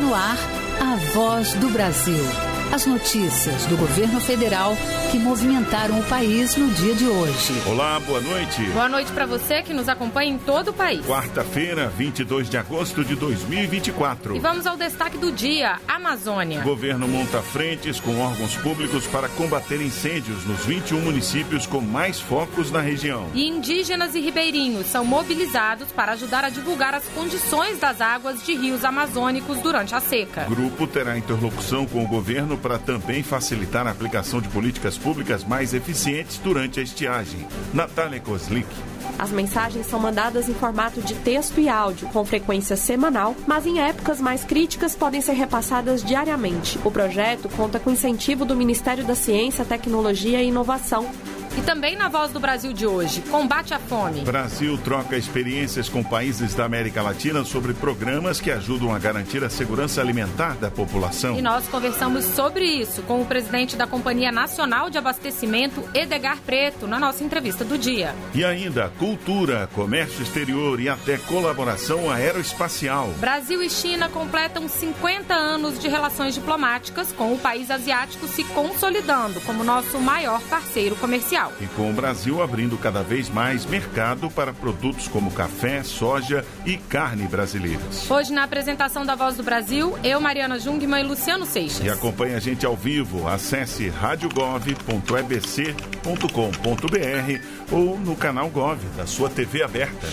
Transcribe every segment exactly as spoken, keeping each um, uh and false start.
no ar, a Voz do Brasil. As notícias do governo federal que movimentaram o país no dia de hoje. Olá, boa noite. Boa noite para você que nos acompanha em todo o país. Quarta-feira, vinte e dois de agosto de dois mil e vinte e quatro. E vamos ao destaque do dia, Amazônia. O governo monta frentes com órgãos públicos para combater incêndios nos vinte e um municípios com mais focos na região. E indígenas e ribeirinhos são mobilizados para ajudar a divulgar as condições das águas de rios amazônicos durante a seca. O grupo terá interlocução com o governo para também facilitar a aplicação de políticas públicas mais eficientes durante a estiagem. Natália Kozlik. As mensagens são mandadas em formato de texto e áudio, com frequência semanal, mas em épocas mais críticas podem ser repassadas diariamente. O projeto conta com incentivo do Ministério da Ciência, Tecnologia e Inovação. E também na Voz do Brasil de hoje, combate à fome. Brasil troca experiências com países da América Latina sobre programas que ajudam a garantir a segurança alimentar da população. E nós conversamos sobre isso com o presidente da Companhia Nacional de Abastecimento, Edgar Preto, na nossa entrevista do dia. E ainda cultura, comércio exterior e até colaboração aeroespacial. Brasil e China completam cinquenta anos de relações diplomáticas, com o país asiático se consolidando como nosso maior parceiro comercial. E com o Brasil abrindo cada vez mais mercado para produtos como café, soja e carne brasileiras. Hoje, na apresentação da Voz do Brasil, eu, Mariana Jungmann e Luciano Seixas. E acompanhe a gente ao vivo. Acesse rádio gov ponto e b c ponto com ponto b r ou no canal Gov da sua T V aberta.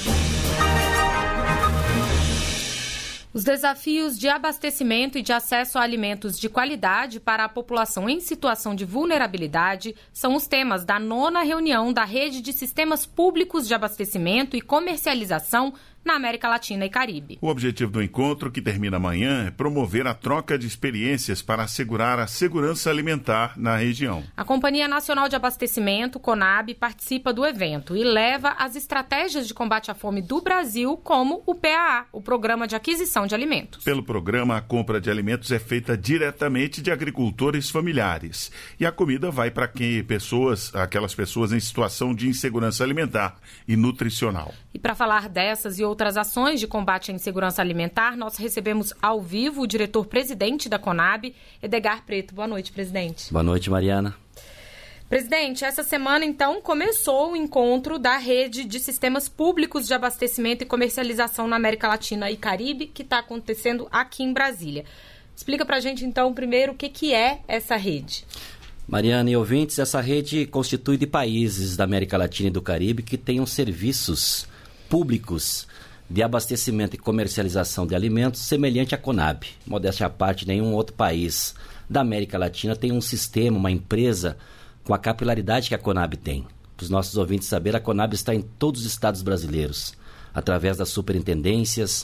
Os desafios de abastecimento e de acesso a alimentos de qualidade para a população em situação de vulnerabilidade são os temas da nona reunião da Rede de Sistemas Públicos de Abastecimento e Comercialização na América Latina e Caribe. O objetivo do encontro, que termina amanhã, é promover a troca de experiências para assegurar a segurança alimentar na região. A Companhia Nacional de Abastecimento, CONAB, participa do evento e leva as estratégias de combate à fome do Brasil, como o P A A, o Programa de Aquisição de Alimentos. Pelo programa, a compra de alimentos é feita diretamente de agricultores familiares. E a comida vai para que pessoas, aquelas pessoas em situação de insegurança alimentar e nutricional. E para falar dessas e outras ações de combate à insegurança alimentar, nós recebemos ao vivo o diretor-presidente da CONAB, Edgar Preto. Boa noite, presidente. Boa noite, Mariana. Presidente, essa semana, então, começou o encontro da Rede de Sistemas Públicos de Abastecimento e Comercialização na América Latina e Caribe, que está acontecendo aqui em Brasília. Explica para a gente, então, primeiro, o que, que é essa rede. Mariana e ouvintes, essa rede constitui de países da América Latina e do Caribe que tenham serviços públicos de abastecimento e comercialização de alimentos semelhante à CONAB. Modéstia à parte, nenhum outro país da América Latina tem um sistema, uma empresa com a capilaridade que a CONAB tem. Para os nossos ouvintes saberem, a CONAB está em todos os estados brasileiros, através das superintendências.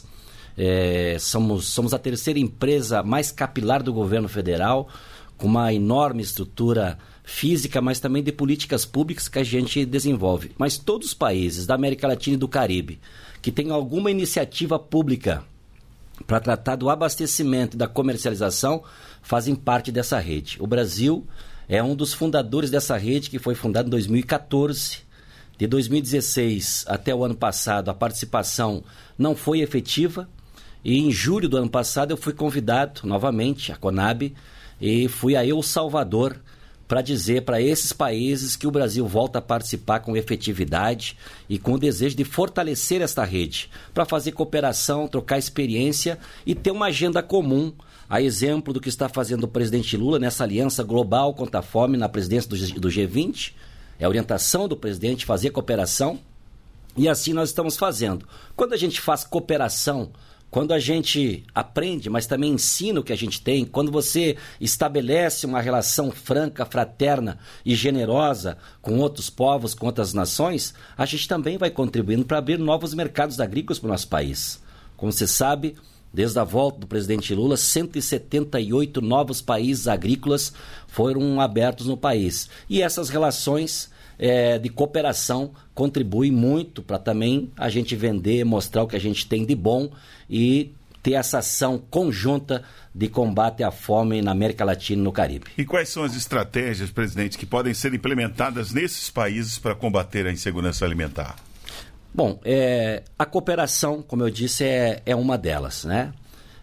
É, somos, somos a terceira empresa mais capilar do governo federal, com uma enorme estrutura física, mas também de políticas públicas que a gente desenvolve. Mas todos os países da América Latina e do Caribe que têm alguma iniciativa pública para tratar do abastecimento e da comercialização fazem parte dessa rede. O Brasil é um dos fundadores dessa rede, que foi fundada em dois mil e catorze. De dois mil e dezesseis até o ano passado, a participação não foi efetiva. E em julho do ano passado eu fui convidado novamente à CONAB e fui a El Salvador para dizer para esses países que o Brasil volta a participar com efetividade e com o desejo de fortalecer esta rede, para fazer cooperação, trocar experiência e ter uma agenda comum, a exemplo do que está fazendo o presidente Lula nessa aliança global contra a fome na presidência do G vinte. É a orientação do presidente fazer cooperação e assim nós estamos fazendo. Quando a gente faz cooperação, quando a gente aprende, mas também ensina o que a gente tem, quando você estabelece uma relação franca, fraterna e generosa com outros povos, com outras nações, a gente também vai contribuindo para abrir novos mercados agrícolas para o nosso país. Como você sabe, desde a volta do presidente Lula, cento e setenta e oito novos países agrícolas foram abertos no país. E essas relações é, de cooperação contribuem muito para também a gente vender, mostrar o que a gente tem de bom e ter essa ação conjunta de combate à fome na América Latina e no Caribe. E quais são as estratégias, presidente, que podem ser implementadas nesses países para combater a insegurança alimentar? Bom, é, a cooperação, como eu disse, é, é uma delas, né?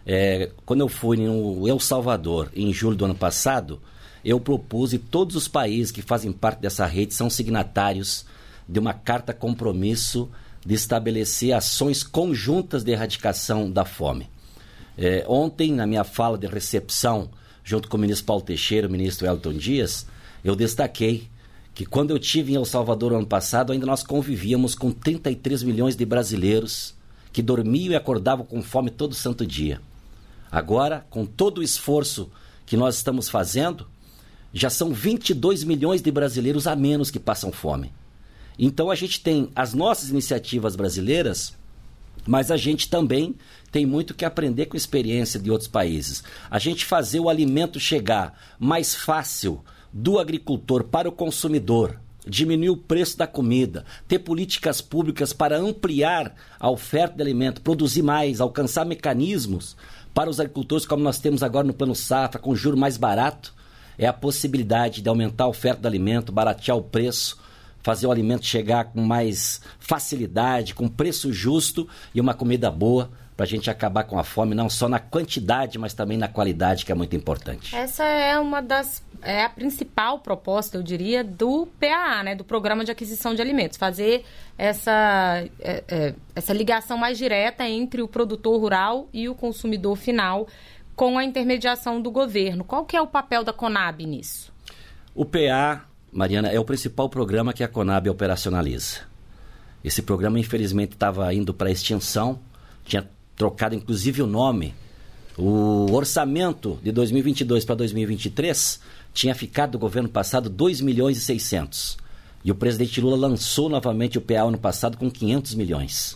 É, quando eu fui no El Salvador, em julho do ano passado, eu propus, e todos os países que fazem parte dessa rede são signatários de uma carta compromisso de estabelecer ações conjuntas de erradicação da fome. É, ontem, na minha fala de recepção, junto com o ministro Paulo Teixeira e o ministro Elton Dias, eu destaquei que quando eu estive em El Salvador ano passado, ainda nós convivíamos com trinta e três milhões de brasileiros que dormiam e acordavam com fome todo santo dia. Agora, com todo o esforço que nós estamos fazendo, já são vinte e dois milhões de brasileiros a menos que passam fome. Então a gente tem as nossas iniciativas brasileiras, mas a gente também tem muito que aprender com a experiência de outros países. A gente fazer o alimento chegar mais fácil do agricultor para o consumidor, diminuir o preço da comida, ter políticas públicas para ampliar a oferta de alimento, produzir mais, alcançar mecanismos para os agricultores, como nós temos agora no Plano Safra, com juro mais barato, é a possibilidade de aumentar a oferta de alimento, baratear o preço, fazer o alimento chegar com mais facilidade, com preço justo e uma comida boa, para a gente acabar com a fome, não só na quantidade, mas também na qualidade, que é muito importante. Essa é uma das, é a principal proposta, eu diria, do P A A, né, do Programa de Aquisição de Alimentos, fazer essa, é, é, essa ligação mais direta entre o produtor rural e o consumidor final, com a intermediação do governo. Qual que é o papel da Conab nisso? O P A A, Mariana, é o principal programa que a Conab operacionaliza. Esse programa, infelizmente, estava indo para a extinção, tinha trocado inclusive o nome. O orçamento de dois mil e vinte e dois para dois mil e vinte e três tinha ficado do governo passado dois milhões e seiscentos. E o presidente Lula lançou novamente o P A A ano passado com quinhentos milhões.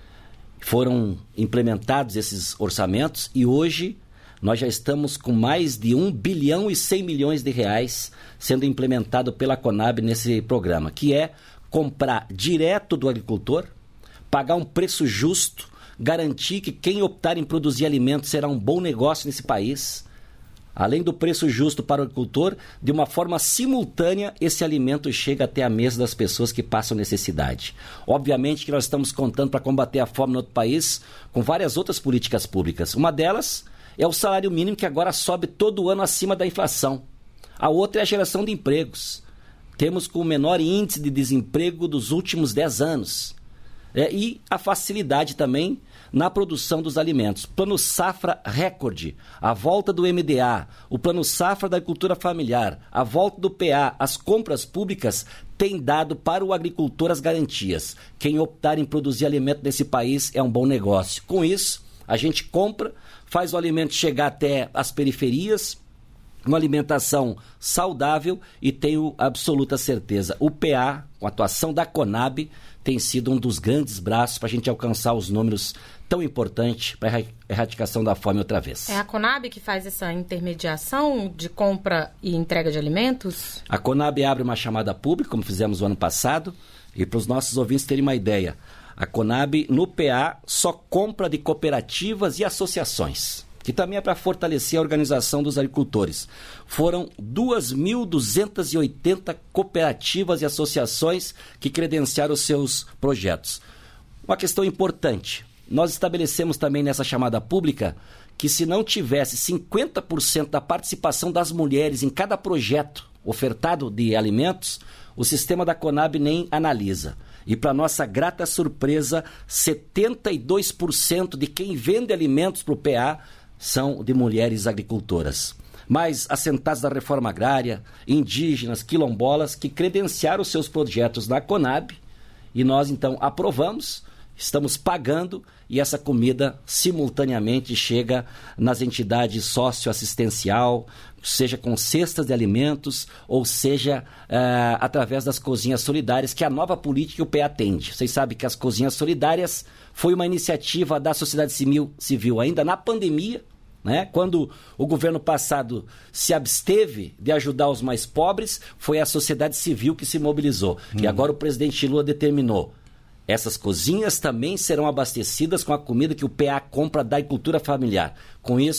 Foram implementados esses orçamentos e hoje nós já estamos com mais de um bilhão e cem milhões de reais sendo implementado pela Conab nesse programa, que é comprar direto do agricultor, pagar um preço justo, garantir que quem optar em produzir alimentos será um bom negócio nesse país. Além do preço justo para o agricultor, de uma forma simultânea, esse alimento chega até a mesa das pessoas que passam necessidade. Obviamente que nós estamos contando para combater a fome no outro país com várias outras políticas públicas. Uma delas é o salário mínimo, que agora sobe todo ano acima da inflação. A outra é a geração de empregos. Temos com o menor índice de desemprego dos últimos dez anos. É, e a facilidade também na produção dos alimentos. Plano Safra recorde, a volta do M D A, o Plano Safra da Agricultura Familiar, a volta do P A A, as compras públicas têm dado para o agricultor as garantias. Quem optar em produzir alimento nesse país é um bom negócio. Com isso, a gente compra, faz o alimento chegar até as periferias, uma alimentação saudável, e tenho absoluta certeza, o P A A, com a atuação da Conab, tem sido um dos grandes braços para a gente alcançar os números tão importantes para a erradicação da fome outra vez. É a Conab que faz essa intermediação de compra e entrega de alimentos? A Conab abre uma chamada pública, como fizemos o ano passado, e para os nossos ouvintes terem uma ideia, a Conab no P A A só compra de cooperativas e associações, que também é para fortalecer a organização dos agricultores. Foram duas mil duzentas e oitenta cooperativas e associações que credenciaram os seus projetos. Uma questão importante, nós estabelecemos também nessa chamada pública que se não tivesse cinquenta por cento da participação das mulheres em cada projeto ofertado de alimentos, o sistema da Conab nem analisa. E para nossa grata surpresa, setenta e dois por cento de quem vende alimentos para o P A A são de mulheres agricultoras. Mas assentados da reforma agrária, indígenas, quilombolas, que credenciaram os seus projetos na Conab, e nós então aprovamos, estamos pagando, e essa comida simultaneamente chega nas entidades socioassistencial, seja com cestas de alimentos, ou seja uh, através das cozinhas solidárias, que é a nova política que o P A A atende. Vocês sabem que as cozinhas solidárias foi uma iniciativa da sociedade civil, civil ainda na pandemia, né? Quando o governo passado se absteve de ajudar os mais pobres, foi a sociedade civil que se mobilizou. Hum. E agora o presidente Lula determinou: essas cozinhas também serão abastecidas com a comida que o P A A compra da agricultura familiar. Com isso,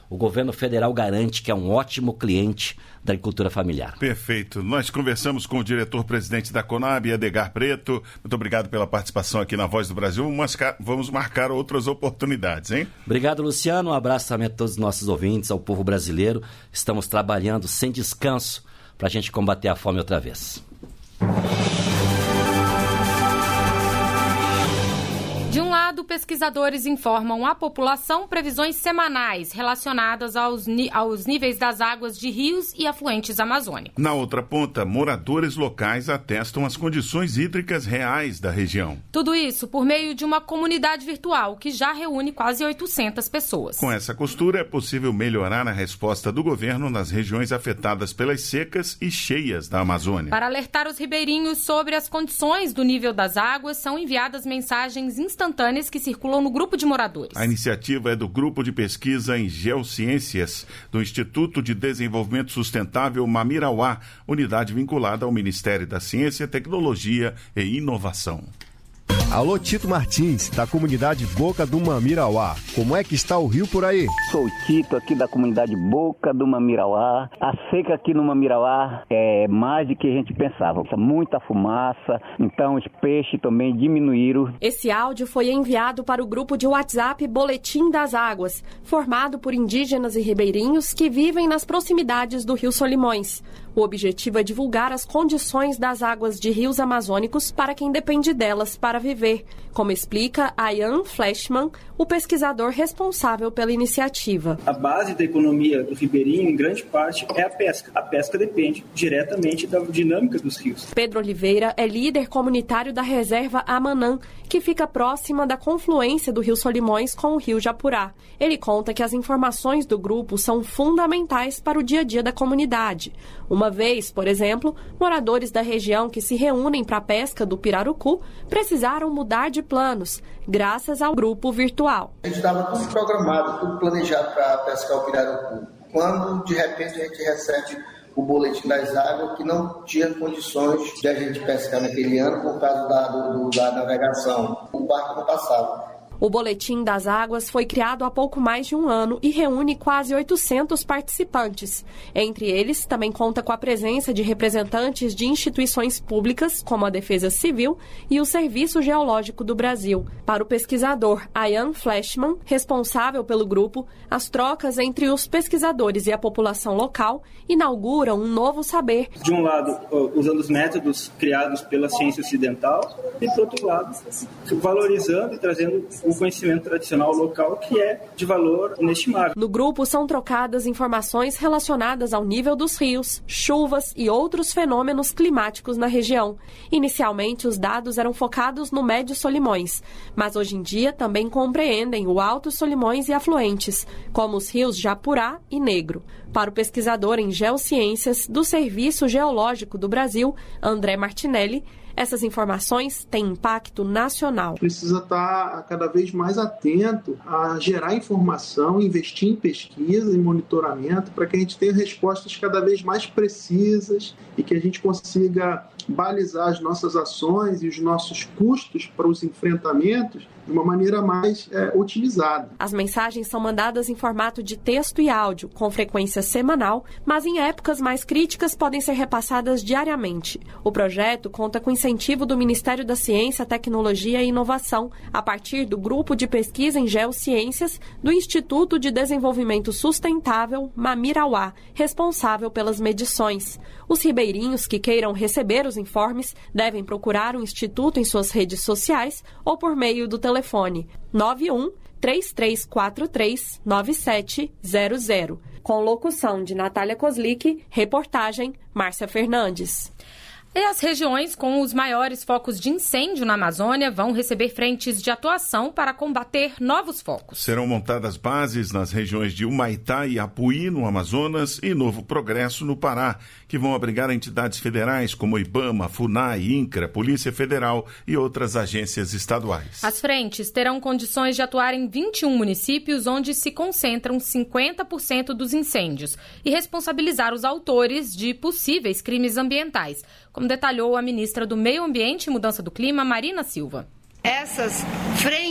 o governo federal garante que é um ótimo cliente da agricultura familiar. Perfeito. Nós conversamos com o diretor-presidente da Conab, Edgar Preto. Muito obrigado pela participação aqui na Voz do Brasil. Vamos marcar outras oportunidades, hein? Obrigado, Luciano. Um abraço também a todos os nossos ouvintes, ao povo brasileiro. Estamos trabalhando sem descanso para a gente combater a fome outra vez. De um lado, pesquisadores informam à população previsões semanais relacionadas aos, aos níveis das águas de rios e afluentes amazônicos. Na outra ponta, moradores locais atestam as condições hídricas reais da região. Tudo isso por meio de uma comunidade virtual que já reúne quase oitocentas pessoas. Com essa costura, é possível melhorar a resposta do governo nas regiões afetadas pelas secas e cheias da Amazônia. Para alertar os ribeirinhos sobre as condições do nível das águas, são enviadas mensagens instantâneas que circulam no grupo de moradores. A iniciativa é do Grupo de Pesquisa em Geociências do Instituto de Desenvolvimento Sustentável Mamirauá, unidade vinculada ao Ministério da Ciência, Tecnologia e Inovação. Alô, Tito Martins, da comunidade Boca do Mamirauá. Como é que está o rio por aí? Sou o Tito, aqui da comunidade Boca do Mamirauá. A seca aqui no Mamirauá é mais do que a gente pensava. Muita fumaça, então os peixes também diminuíram. Esse áudio foi enviado para o grupo de WhatsApp Boletim das Águas, formado por indígenas e ribeirinhos que vivem nas proximidades do Rio Solimões. O objetivo é divulgar as condições das águas de rios amazônicos para quem depende delas para viver, como explica Ian Fleshman, o pesquisador responsável pela iniciativa. A base da economia do ribeirinho, em grande parte, é a pesca. A pesca depende diretamente da dinâmica dos rios. Pedro Oliveira é líder comunitário da reserva Amanã, que fica próxima da confluência do Rio Solimões com o Rio Japurá. Ele conta que as informações do grupo são fundamentais para o dia a dia da comunidade. Uma vez, por exemplo, moradores da região que se reúnem para a pesca do pirarucu precisaram mudar de planos, graças ao grupo virtual. A gente estava tudo programado, tudo planejado para pescar o pirarucu. Quando, de repente, a gente recebe o boletim das águas que não tinha condições de a gente pescar naquele ano por causa da, do, da navegação. O barco não passava. O Boletim das Águas foi criado há pouco mais de um ano e reúne quase oitocentos participantes. Entre eles, também conta com a presença de representantes de instituições públicas, como a Defesa Civil e o Serviço Geológico do Brasil. Para o pesquisador Ian Fleshman, responsável pelo grupo, as trocas entre os pesquisadores e a população local inauguram um novo saber. De um lado, usando os métodos criados pela ciência ocidental e, por outro lado, valorizando e trazendo o conhecimento tradicional local, que é de valor inestimável. No grupo são trocadas informações relacionadas ao nível dos rios, chuvas e outros fenômenos climáticos na região. Inicialmente, os dados eram focados no Médio Solimões, mas hoje em dia também compreendem o Alto Solimões e afluentes, como os rios Japurá e Negro. Para o pesquisador em Geociências do Serviço Geológico do Brasil, André Martinelli, essas informações têm impacto nacional. Precisa estar cada vez mais atento a gerar informação, investir em pesquisa e monitoramento para que a gente tenha respostas cada vez mais precisas e que a gente consiga balizar as nossas ações e os nossos custos para os enfrentamentos de uma maneira mais é, otimizada. As mensagens são mandadas em formato de texto e áudio, com frequência semanal, mas em épocas mais críticas podem ser repassadas diariamente. O projeto conta com incentivo do Ministério da Ciência, Tecnologia e Inovação, a partir do Grupo de Pesquisa em Geociências do Instituto de Desenvolvimento Sustentável Mamirauá, responsável pelas medições. Os ribeirinhos que queiram receber os informes devem procurar o Instituto em suas redes sociais ou por meio do telefone nove um, três três quatro três, nove sete zero zero. Com locução de Natália Kozlik, reportagem Márcia Fernandes. E as regiões com os maiores focos de incêndio na Amazônia vão receber frentes de atuação para combater novos focos. Serão montadas bases nas regiões de Humaitá e Apuí, no Amazonas, e Novo Progresso, no Pará, que vão abrigar entidades federais como IBAMA, FUNAI, INCRA, Polícia Federal e outras agências estaduais. As frentes terão condições de atuar em vinte e um municípios, onde se concentram cinquenta por cento dos incêndios, e responsabilizar os autores de possíveis crimes ambientais, como detalhou a ministra do Meio Ambiente e Mudança do Clima, Marina Silva. Essas frentes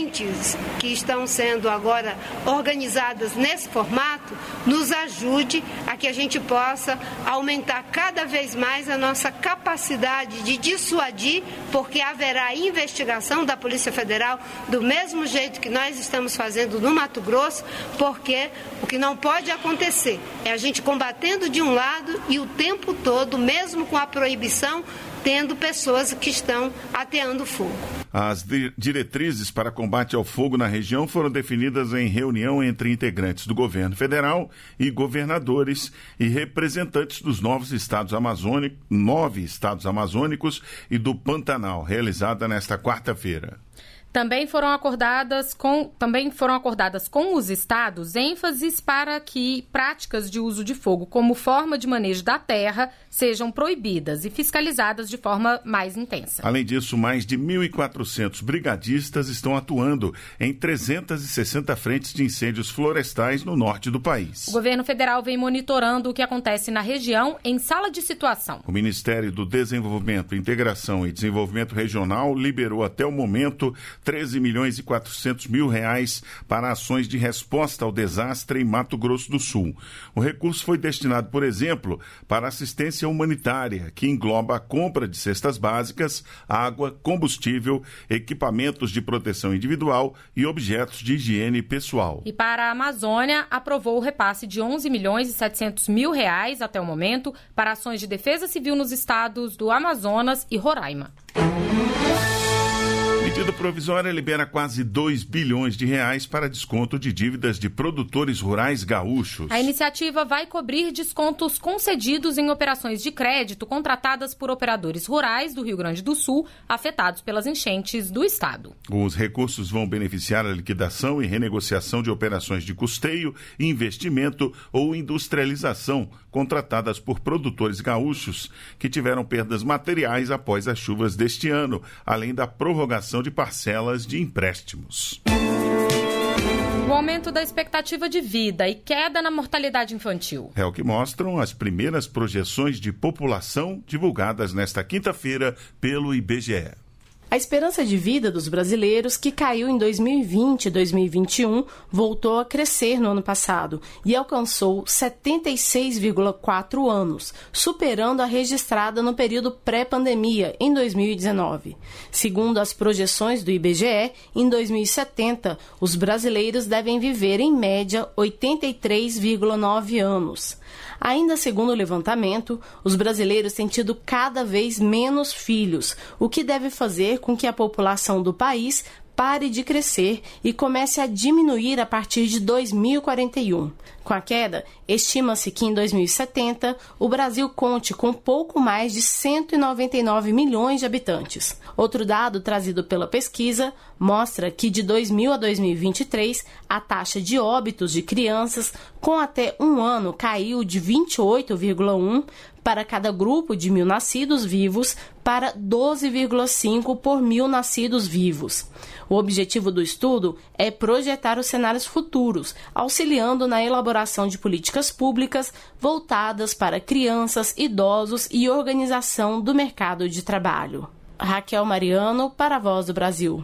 frentes que estão sendo agora organizadas nesse formato nos ajude a que a gente possa aumentar cada vez mais a nossa capacidade de dissuadir, porque haverá investigação da Polícia Federal do mesmo jeito que nós estamos fazendo no Mato Grosso, porque o que não pode acontecer é a gente combatendo de um lado e o tempo todo, mesmo com a proibição, tendo pessoas que estão ateando fogo. As diretrizes para combate ao fogo na região foram definidas em reunião entre integrantes do governo federal e governadores e representantes dos novos estados amazônicos, nove estados amazônicos e do Pantanal, realizada nesta quarta-feira. Também foram acordadas com, também foram acordadas com os estados ênfases para que práticas de uso de fogo como forma de manejo da terra sejam proibidas e fiscalizadas de forma mais intensa. Além disso, mais de mil e quatrocentos brigadistas estão atuando em trezentas e sessenta frentes de incêndios florestais no norte do país. O governo federal vem monitorando o que acontece na região em sala de situação. O Ministério do Desenvolvimento, Integração e Desenvolvimento Regional liberou até o momento treze milhões e quatrocentos mil reais para ações de resposta ao desastre em Mato Grosso do Sul. O recurso foi destinado, por exemplo, para assistência humanitária, que engloba a compra de cestas básicas, água, combustível, equipamentos de proteção individual e objetos de higiene pessoal. E para a Amazônia, aprovou o repasse de onze milhões e setecentos mil reais até o momento para ações de defesa civil nos estados do Amazonas e Roraima. Medida provisória libera quase dois bilhões de reais para desconto de dívidas de produtores rurais gaúchos. A iniciativa vai cobrir descontos concedidos em operações de crédito contratadas por operadores rurais do Rio Grande do Sul, afetados pelas enchentes do estado. Os recursos vão beneficiar a liquidação e renegociação de operações de custeio, investimento ou industrialização contratadas por produtores gaúchos que tiveram perdas materiais após as chuvas deste ano, além da prorrogação de parcelas de empréstimos. O aumento da expectativa de vida e queda na mortalidade infantil. É o que mostram as primeiras projeções de população divulgadas nesta quinta-feira pelo I B G E. A esperança de vida dos brasileiros, que caiu em dois mil e vinte e dois mil e vinte e um, voltou a crescer no ano passado e alcançou setenta e seis vírgula quatro anos, superando a registrada no período pré-pandemia, em dois mil e dezenove. Segundo as projeções do I B G E, em dois mil e setenta, os brasileiros devem viver, em média, oitenta e três vírgula nove anos. Ainda segundo o levantamento, os brasileiros têm tido cada vez menos filhos, o que deve fazer com que a população do país pare de crescer e comece a diminuir a partir de dois mil e quarenta e um. Com a queda, estima-se que em dois mil e setenta o Brasil conte com pouco mais de cento e noventa e nove milhões de habitantes. Outro dado trazido pela pesquisa mostra que de dois mil a dois mil e vinte e três a taxa de óbitos de crianças com até um ano caiu de vinte e oito vírgula um para cada grupo de mil nascidos vivos para doze vírgula cinco por mil nascidos vivos. O objetivo do estudo é projetar os cenários futuros, auxiliando na elaboração de políticas públicas voltadas para crianças, idosos e organização do mercado de trabalho. Raquel Mariano, para a Voz do Brasil.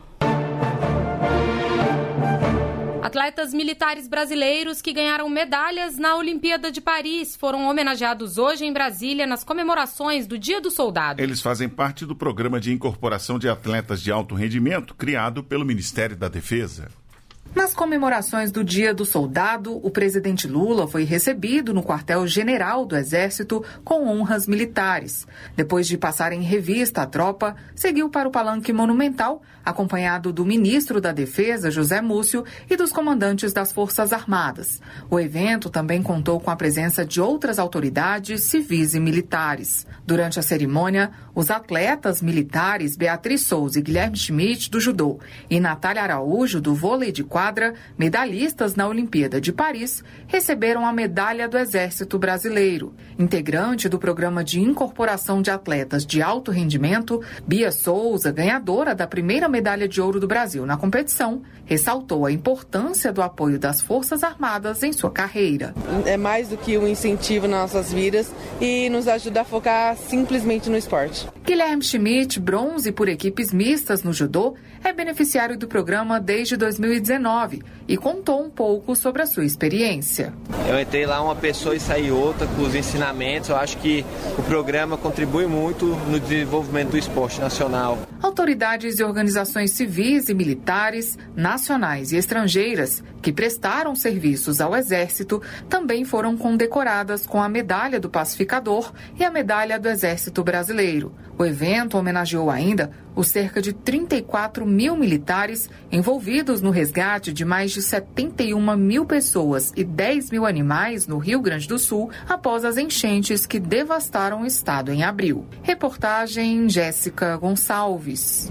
Atletas militares brasileiros que ganharam medalhas na Olimpíada de Paris foram homenageados hoje em Brasília nas comemorações do Dia do Soldado. Eles fazem parte do programa de incorporação de atletas de alto rendimento criado pelo Ministério da Defesa. Nas comemorações do Dia do Soldado, o presidente Lula foi recebido no quartel-general do Exército com honras militares. Depois de passar em revista a tropa, seguiu para o Palanque Monumental, acompanhado do ministro da Defesa, José Múcio, e dos comandantes das Forças Armadas. O evento também contou com a presença de outras autoridades civis e militares. Durante a cerimônia, os atletas militares Beatriz Souza e Guilherme Schmidt, do judô, e Natália Araújo, do vôlei de quadra, quadra, medalhistas na Olimpíada de Paris receberam a medalha do Exército Brasileiro. Integrante do programa de incorporação de atletas de alto rendimento, Bia Souza, ganhadora da primeira medalha de ouro do Brasil na competição, ressaltou a importância do apoio das Forças Armadas em sua carreira. É mais do que um incentivo nas nossas vidas e nos ajuda a focar simplesmente no esporte. Guilherme Schmidt, bronze por equipes mistas no judô, é beneficiário do programa desde dois mil e dezenove e contou um pouco sobre a sua experiência. Eu entrei lá uma pessoa e saí outra com os ensinamentos. Eu acho que o programa contribui muito no desenvolvimento do esporte nacional. Autoridades e organizações civis e militares, nacionais e estrangeiras, que prestaram serviços ao Exército, também foram condecoradas com a Medalha do Pacificador e a Medalha do Exército Brasileiro. O evento homenageou ainda os cerca de trinta e quatro mil militares envolvidos no resgate de mais de setenta e uma mil pessoas e dez mil animais no Rio Grande do Sul após as enchentes que devastaram o estado em abril. Reportagem Jéssica Gonçalves.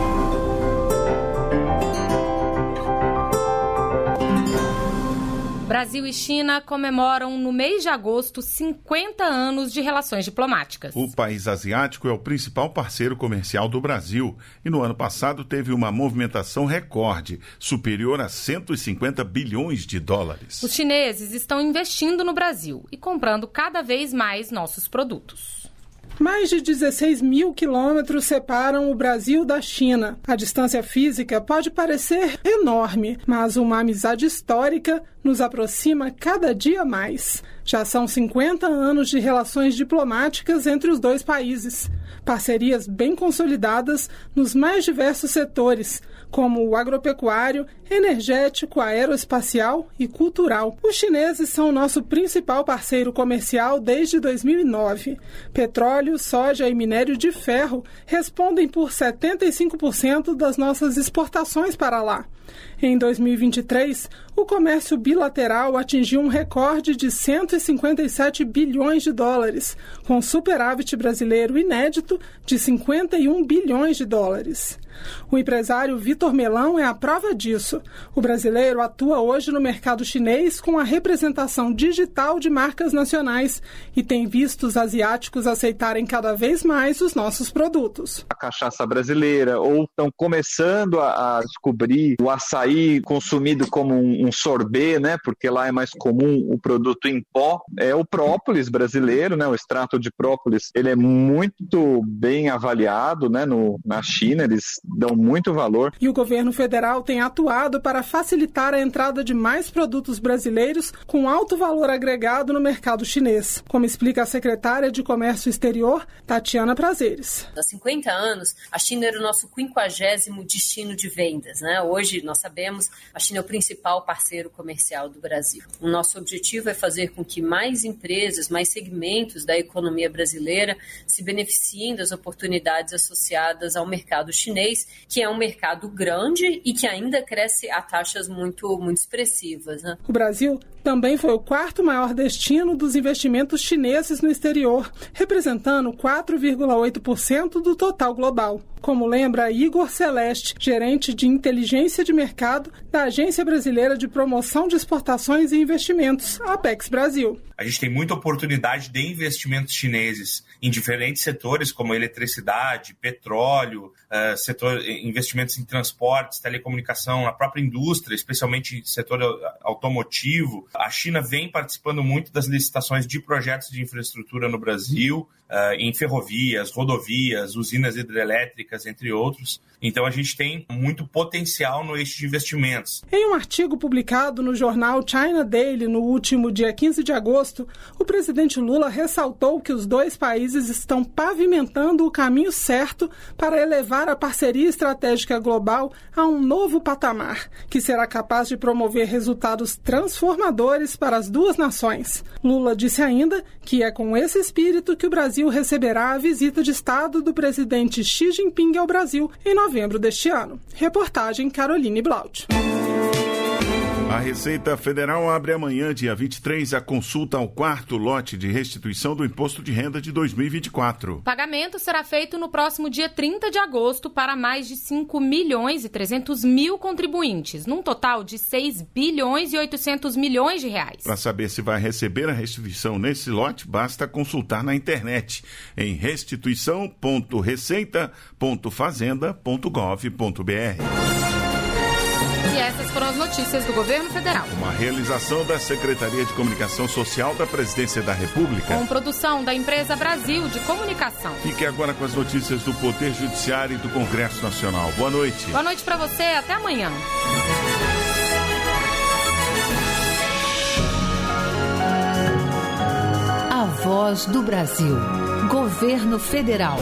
Brasil e China comemoram no mês de agosto cinquenta anos de relações diplomáticas. O país asiático é o principal parceiro comercial do Brasil e no ano passado teve uma movimentação recorde, superior a cento e cinquenta bilhões de dólares. Os chineses estão investindo no Brasil e comprando cada vez mais nossos produtos. Mais de dezesseis mil quilômetros separam o Brasil da China. A distância física pode parecer enorme, mas uma amizade histórica nos aproxima cada dia mais. Já são cinquenta anos de relações diplomáticas entre os dois países. Parcerias bem consolidadas nos mais diversos setores, como o agropecuário, energético, aeroespacial e cultural. Os chineses são o nosso principal parceiro comercial desde dois mil e nove. Petróleo, soja e minério de ferro respondem por setenta e cinco por cento das nossas exportações para lá. Em dois mil e vinte e três, o comércio bilateral atingiu um recorde de cento e cinquenta e sete bilhões de dólares, com superávit brasileiro inédito de cinquenta e um bilhões de dólares. O empresário Vitor Melão é a prova disso. O brasileiro atua hoje no mercado chinês com a representação digital de marcas nacionais e tem visto os asiáticos aceitarem cada vez mais os nossos produtos. A cachaça brasileira, ou estão começando a, a descobrir o açaí consumido como um, um sorbet, né? Porque lá é mais comum o produto em pó. É o própolis brasileiro, né? O extrato de própolis, ele é muito bem avaliado, né? No, na China, eles dão muito valor. E o governo federal tem atuado para facilitar a entrada de mais produtos brasileiros com alto valor agregado no mercado chinês, como explica a secretária de Comércio Exterior, Tatiana Prazeres. Há cinquenta anos, a China era o nosso quinquagésimo destino de vendas, né? Hoje, nós sabemos, a China é o principal parceiro comercial do Brasil. O nosso objetivo é fazer com que mais empresas, mais segmentos da economia brasileira se beneficiem das oportunidades associadas ao mercado chinês, que é um mercado grande e que ainda cresce a taxas muito, muito expressivas, né? O Brasil também foi o quarto maior destino dos investimentos chineses no exterior, representando quatro vírgula oito por cento do total global. Como lembra Igor Celeste, gerente de inteligência de mercado da Agência Brasileira de Promoção de Exportações e Investimentos, Apex Brasil. A gente tem muita oportunidade de investimentos chineses em diferentes setores, como eletricidade, petróleo, uh, setor, investimentos em transportes, telecomunicação, a própria indústria, especialmente setor automotivo. A China vem participando muito das licitações de projetos de infraestrutura no Brasil, uh, em ferrovias, rodovias, usinas hidrelétricas, entre outros. Então a gente tem muito potencial no eixo de investimentos. Em um artigo publicado no jornal China Daily no último dia quinze de agosto, o presidente Lula ressaltou que os dois países estão pavimentando o caminho certo para elevar a parceria estratégica global a um novo patamar, que será capaz de promover resultados transformadores para as duas nações. Lula disse ainda que é com esse espírito que o Brasil receberá a visita de Estado do presidente Xi Jinping ao Brasil em novembro deste ano. Reportagem Caroline Blaut. A Receita Federal abre amanhã, dia vinte e três, a consulta ao quarto lote de restituição do Imposto de Renda de dois mil e vinte e quatro. O pagamento será feito no próximo dia trinta de agosto para mais de cinco milhões e trezentos mil contribuintes, num total de seis bilhões e oitocentos milhões de reais. Para saber se vai receber a restituição nesse lote, basta consultar na internet em restituição ponto receita ponto fazenda ponto gov ponto br. E essas foram as notícias do Governo Federal. Uma realização da Secretaria de Comunicação Social da Presidência da República. Com produção da Empresa Brasil de Comunicação. Fique agora com as notícias do Poder Judiciário e do Congresso Nacional. Boa noite. Boa noite para você. Até amanhã. A Voz do Brasil. Governo Federal.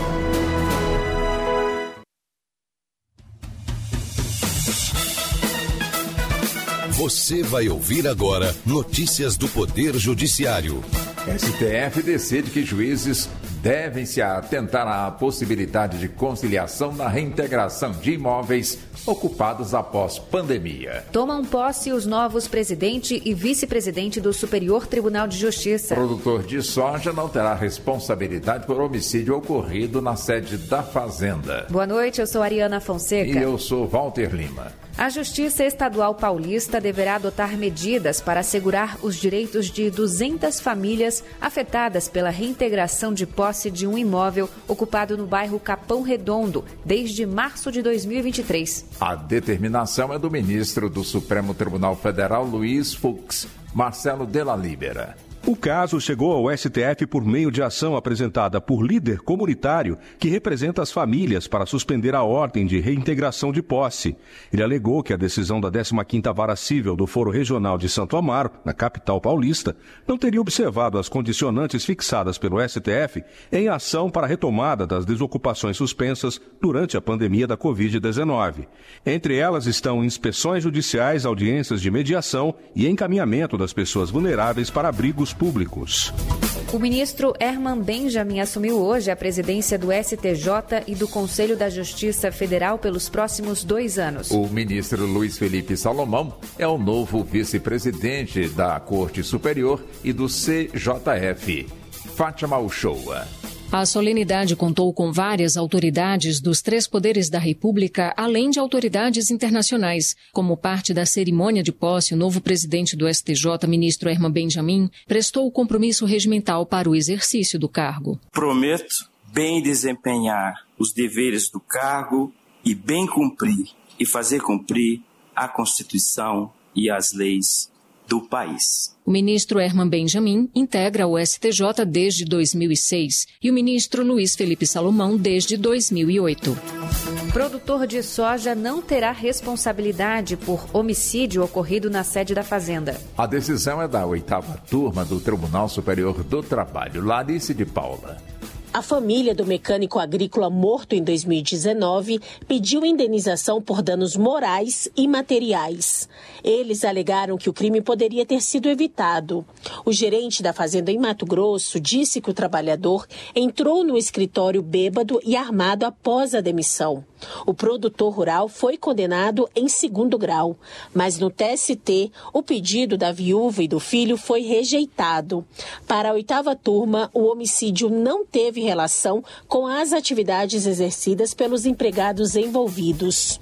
Você vai ouvir agora notícias do Poder Judiciário. S T F decide que juízes devem se atentar à possibilidade de conciliação na reintegração de imóveis ocupados após pandemia. Tomam posse os novos presidente e vice-presidente do Superior Tribunal de Justiça. Produtor de soja não terá responsabilidade por homicídio ocorrido na sede da Fazenda. Boa noite, eu sou Ariana Fonseca. E eu sou Walter Lima. A Justiça Estadual Paulista deverá adotar medidas para assegurar os direitos de duzentas famílias afetadas pela reintegração de posse de um imóvel ocupado no bairro Capão Redondo desde março de dois mil e vinte e três. A determinação é do ministro do Supremo Tribunal Federal, Luiz Fux, Marcelo Della Libera. O caso chegou ao S T F por meio de ação apresentada por líder comunitário que representa as famílias para suspender a ordem de reintegração de posse. Ele alegou que a decisão da décima quinta Vara Cível do Foro Regional de Santo Amaro, na capital paulista, não teria observado as condicionantes fixadas pelo S T F em ação para a retomada das desocupações suspensas durante a pandemia da covid dezenove. Entre elas estão inspeções judiciais, audiências de mediação e encaminhamento das pessoas vulneráveis para abrigos públicos. O ministro Herman Benjamin assumiu hoje a presidência do S T J e do Conselho da Justiça Federal pelos próximos dois anos. O ministro Luiz Felipe Salomão é o novo vice-presidente da Corte Superior e do C J F. Fátima Uchoa. A solenidade contou com várias autoridades dos três poderes da República, além de autoridades internacionais. Como parte da cerimônia de posse, o novo presidente do S T J, ministro Herman Benjamin, prestou o compromisso regimental para o exercício do cargo. Prometo bem desempenhar os deveres do cargo e bem cumprir e fazer cumprir a Constituição e as leis do país. O ministro Herman Benjamin integra o S T J desde dois mil e seis e o ministro Luiz Felipe Salomão desde dois mil e oito. Produtor de soja não terá responsabilidade por homicídio ocorrido na sede da Fazenda. A decisão é da oitava turma do Tribunal Superior do Trabalho. Larice de Paula. A família do mecânico agrícola morto em dois mil e dezenove pediu indenização por danos morais e materiais. Eles alegaram que o crime poderia ter sido evitado. O gerente da fazenda em Mato Grosso disse que o trabalhador entrou no escritório bêbado e armado após a demissão. O produtor rural foi condenado em segundo grau, mas no T S T o pedido da viúva e do filho foi rejeitado. Para a oitava turma, o homicídio não teve relação com as atividades exercidas pelos empregados envolvidos.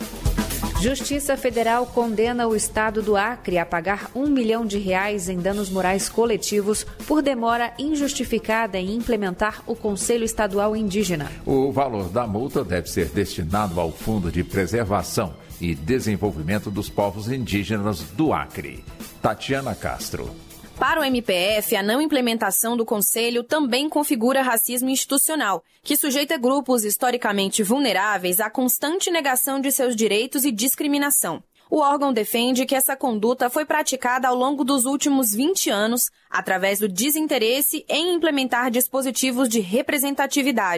Justiça Federal condena o Estado do Acre a pagar um milhão de reais em danos morais coletivos por demora injustificada em implementar o Conselho Estadual Indígena. O valor da multa deve ser destinado ao Fundo de Preservação e Desenvolvimento dos Povos Indígenas do Acre. Tatiana Castro. Para o M P F, a não implementação do Conselho também configura racismo institucional, que sujeita grupos historicamente vulneráveis à constante negação de seus direitos e discriminação. O órgão defende que essa conduta foi praticada ao longo dos últimos vinte anos, através do desinteresse em implementar dispositivos de representatividade.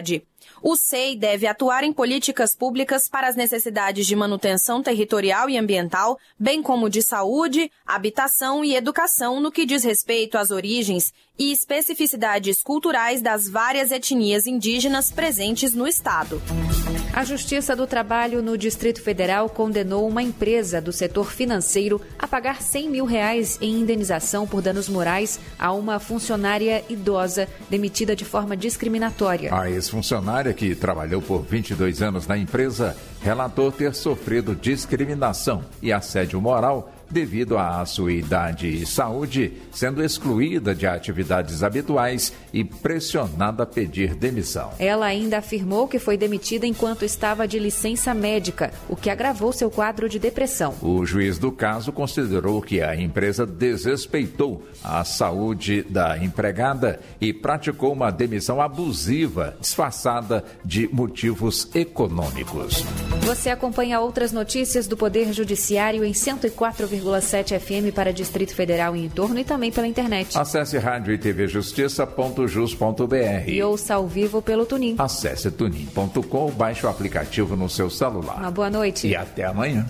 O S E I deve atuar em políticas públicas para as necessidades de manutenção territorial e ambiental, bem como de saúde, habitação e educação no que diz respeito às origens e especificidades culturais das várias etnias indígenas presentes no estado. A Justiça do Trabalho no Distrito Federal condenou uma empresa do setor financeiro a pagar cem mil reais em indenização por danos morais a uma funcionária idosa demitida de forma discriminatória. A ex-funcionária, que trabalhou por vinte e dois anos na empresa, relatou ter sofrido discriminação e assédio moral devido à sua idade e saúde, sendo excluída de atividades habituais e pressionada a pedir demissão. Ela ainda afirmou que foi demitida enquanto estava de licença médica, o que agravou seu quadro de depressão. O juiz do caso considerou que a empresa desrespeitou a saúde da empregada e praticou uma demissão abusiva, disfarçada de motivos econômicos. Você acompanha outras notícias do Poder Judiciário em cento e quatro vírgula sete F M para Distrito Federal e entorno e também pela internet. Acesse rádio e tv justiça ponto jus ponto br e ouça ao vivo pelo Tunin. Acesse tunin ponto com, baixe o aplicativo no seu celular. Uma boa noite. E até amanhã.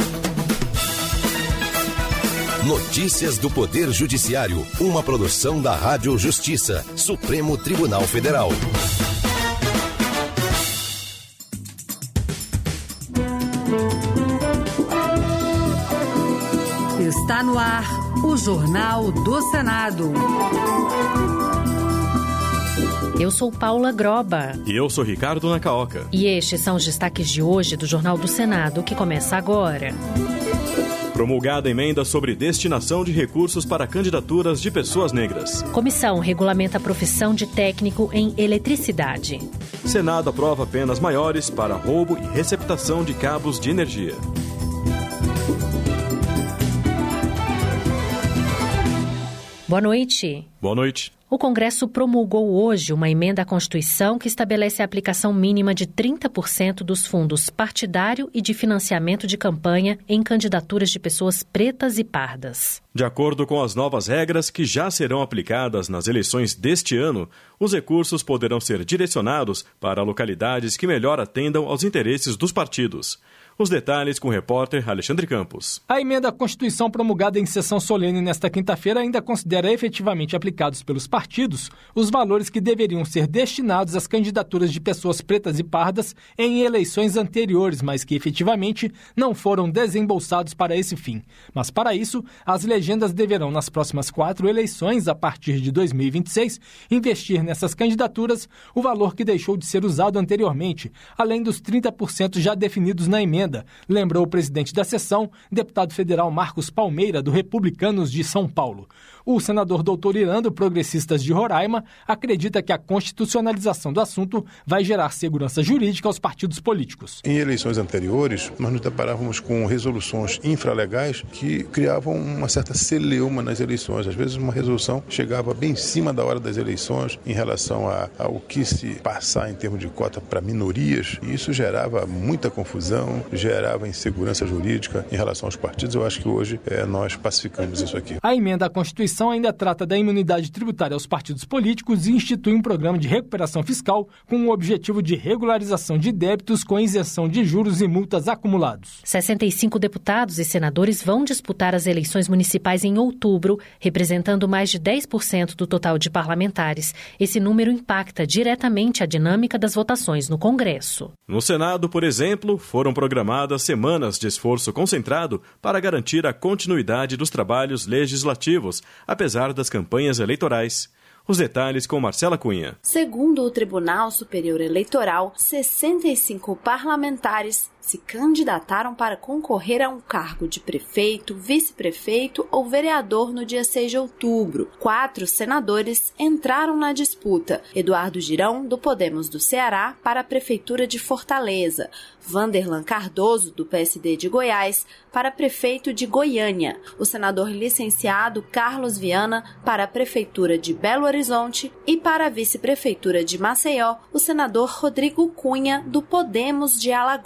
Notícias do Poder Judiciário, uma produção da Rádio Justiça, Supremo Tribunal Federal. Está no ar o Jornal do Senado. Eu sou Paula Groba. E eu sou Ricardo Nacaoca. E estes são os destaques de hoje do Jornal do Senado, que começa agora. Promulgada emenda sobre destinação de recursos para candidaturas de pessoas negras. Comissão regulamenta a profissão de técnico em eletricidade. Senado aprova penas maiores para roubo e receptação de cabos de energia. Boa noite. Boa noite. O Congresso promulgou hoje uma emenda à Constituição que estabelece a aplicação mínima de trinta por cento dos fundos partidário e de financiamento de campanha em candidaturas de pessoas pretas e pardas. De acordo com as novas regras que já serão aplicadas nas eleições deste ano, os recursos poderão ser direcionados para localidades que melhor atendam aos interesses dos partidos. Os detalhes com o repórter Alexandre Campos. A emenda à Constituição promulgada em sessão solene nesta quinta-feira ainda considera efetivamente aplicados pelos partidos os valores que deveriam ser destinados às candidaturas de pessoas pretas e pardas em eleições anteriores, mas que efetivamente não foram desembolsados para esse fim. Mas para isso, as legendas deverão, nas próximas quatro eleições, a partir de dois mil e vinte e seis, investir nessas candidaturas o valor que deixou de ser usado anteriormente, além dos trinta por cento já definidos na emenda, lembrou o presidente da sessão, deputado federal Marcos Palmeira, do Republicanos de São Paulo. O senador doutor Irando, progressistas de Roraima, acredita que a constitucionalização do assunto vai gerar segurança jurídica aos partidos políticos. Em eleições anteriores, nós nos deparávamos com resoluções infralegais que criavam uma certa celeuma nas eleições. Às vezes uma resolução chegava bem em cima da hora das eleições em relação a, ao que se passar em termos de cota para minorias, e isso gerava muita confusão, gerava insegurança jurídica em relação aos partidos. Eu acho que hoje é, nós pacificamos isso aqui. A emenda à Constituição ainda trata da imunidade tributária aos partidos políticos e institui um programa de recuperação fiscal com o objetivo de regularização de débitos com isenção de juros e multas acumulados. sessenta e cinco deputados e senadores vão disputar as eleições municipais em outubro, representando mais de dez por cento do total de parlamentares. Esse número impacta diretamente a dinâmica das votações no Congresso. No Senado, por exemplo, foram programadas semanas de esforço concentrado para garantir a continuidade dos trabalhos legislativos, apesar das campanhas eleitorais. Os detalhes com Marcela Cunha. Segundo o Tribunal Superior Eleitoral, sessenta e cinco parlamentares se candidataram para concorrer a um cargo de prefeito, vice-prefeito ou vereador no dia seis de outubro. Quatro senadores entraram na disputa. Eduardo Girão, do Podemos do Ceará, para a Prefeitura de Fortaleza. Vanderlan Cardoso, do P S D de Goiás, para prefeito de Goiânia. O senador licenciado Carlos Viana, para a Prefeitura de Belo Horizonte. E para a vice-prefeitura de Maceió, o senador Rodrigo Cunha, do Podemos de Alagoas.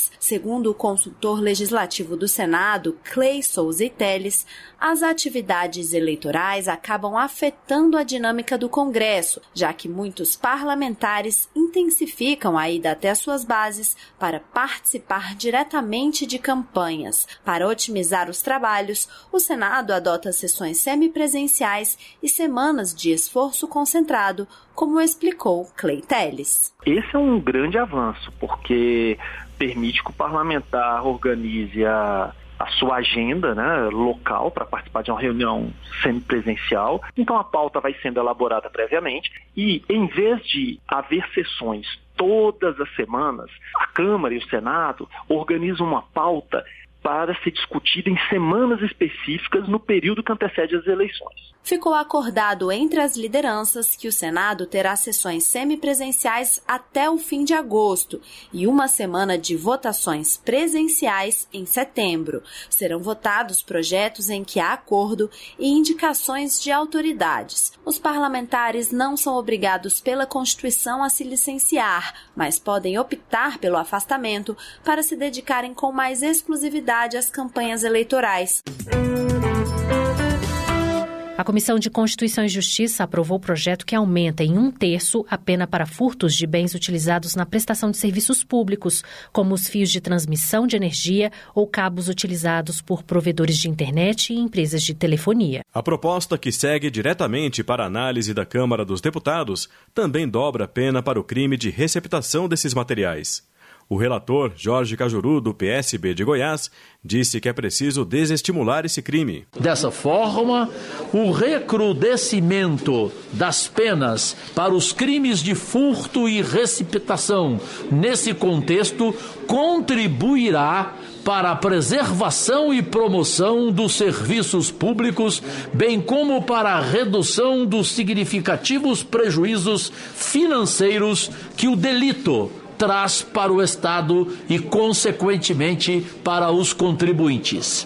eleições. Segundo o consultor legislativo do Senado, Clay Souza Teles, as atividades eleitorais acabam afetando a dinâmica do Congresso, já que muitos parlamentares intensificam a ida até suas bases para participar diretamente de campanhas. Para otimizar os trabalhos, o Senado adota sessões semipresenciais e semanas de esforço concentrado, como explicou Clay Teles. Esse é um grande avanço, porque permite que o parlamentar organize a a sua agenda, né, local para participar de uma reunião semipresencial. Então a pauta vai sendo elaborada previamente e, em vez de haver sessões todas as semanas, a Câmara e o Senado organizam uma pauta para ser discutida em semanas específicas no período que antecede as eleições. Ficou acordado entre as lideranças que o Senado terá sessões semipresenciais até o fim de agosto e uma semana de votações presenciais em setembro. Serão votados projetos em que há acordo e indicações de autoridades. Os parlamentares não são obrigados pela Constituição a se licenciar, mas podem optar pelo afastamento para se dedicarem com mais exclusividade às campanhas eleitorais. A Comissão de Constituição e Justiça aprovou o projeto que aumenta em um terço a pena para furtos de bens utilizados na prestação de serviços públicos, como os fios de transmissão de energia ou cabos utilizados por provedores de internet e empresas de telefonia. A proposta, que segue diretamente para a análise da Câmara dos Deputados, também dobra a pena para o crime de receptação desses materiais. O relator, Jorge Cajuru, do P S B de Goiás, disse que é preciso desestimular esse crime. Dessa forma, o recrudescimento das penas para os crimes de furto e receptação, nesse contexto, contribuirá para a preservação e promoção dos serviços públicos, bem como para a redução dos significativos prejuízos financeiros que o delito traz para o Estado e, consequentemente, para os contribuintes.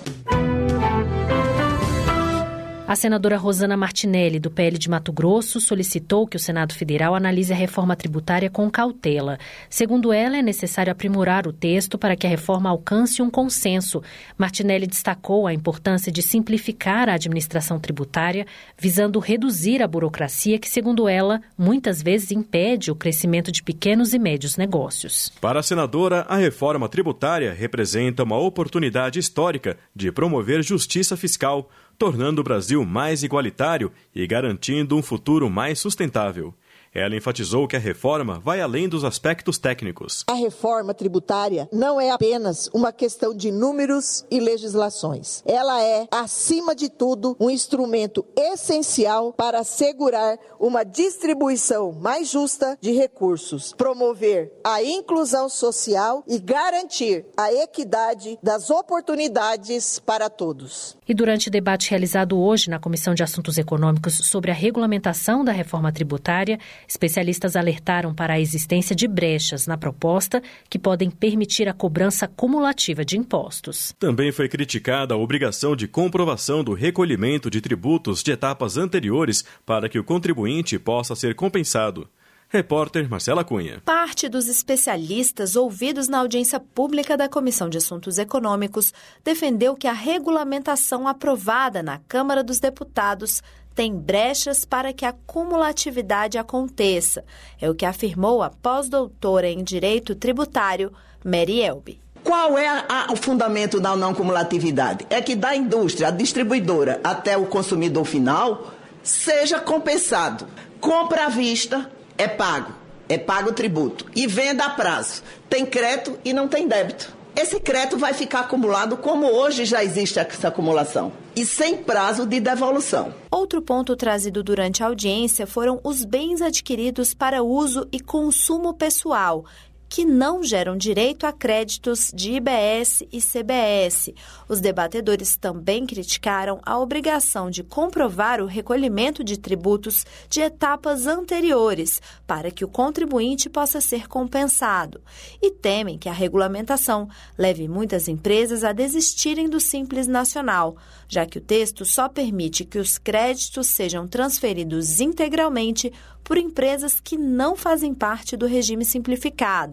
A senadora Rosana Martinelli, do P L de Mato Grosso, solicitou que o Senado Federal analise a reforma tributária com cautela. Segundo ela, é necessário aprimorar o texto para que a reforma alcance um consenso. Martinelli destacou a importância de simplificar a administração tributária, visando reduzir a burocracia que, segundo ela, muitas vezes impede o crescimento de pequenos e médios negócios. Para a senadora, a reforma tributária representa uma oportunidade histórica de promover justiça fiscal, tornando o Brasil mais igualitário e garantindo um futuro mais sustentável. Ela enfatizou que a reforma vai além dos aspectos técnicos. A reforma tributária não é apenas uma questão de números e legislações. Ela é, acima de tudo, um instrumento essencial para assegurar uma distribuição mais justa de recursos, promover a inclusão social e garantir a equidade das oportunidades para todos. E durante o debate realizado hoje na Comissão de Assuntos Econômicos sobre a regulamentação da reforma tributária, especialistas alertaram para a existência de brechas na proposta que podem permitir a cobrança cumulativa de impostos. Também foi criticada a obrigação de comprovação do recolhimento de tributos de etapas anteriores para que o contribuinte possa ser compensado. Repórter Marcela Cunha. Parte dos especialistas ouvidos na audiência pública da Comissão de Assuntos Econômicos defendeu que a regulamentação aprovada na Câmara dos Deputados tem brechas para que a cumulatividade aconteça. É o que afirmou a pós-doutora em Direito Tributário, Mary Elbe. Qual é a, o fundamento da não cumulatividade? É que da indústria, a distribuidora, até o consumidor final, seja compensado. Compra à vista, é pago. É pago o tributo. E venda a prazo. Tem crédito e não tem débito. Esse crédito vai ficar acumulado como hoje já existe essa acumulação. E sem prazo de devolução. Outro ponto trazido durante a audiência foram os bens adquiridos para uso e consumo pessoal, que não geram direito a créditos de I B S e C B S. Os debatedores também criticaram a obrigação de comprovar o recolhimento de tributos de etapas anteriores para que o contribuinte possa ser compensado e temem que a regulamentação leve muitas empresas a desistirem do Simples Nacional, já que o texto só permite que os créditos sejam transferidos integralmente por empresas que não fazem parte do regime simplificado.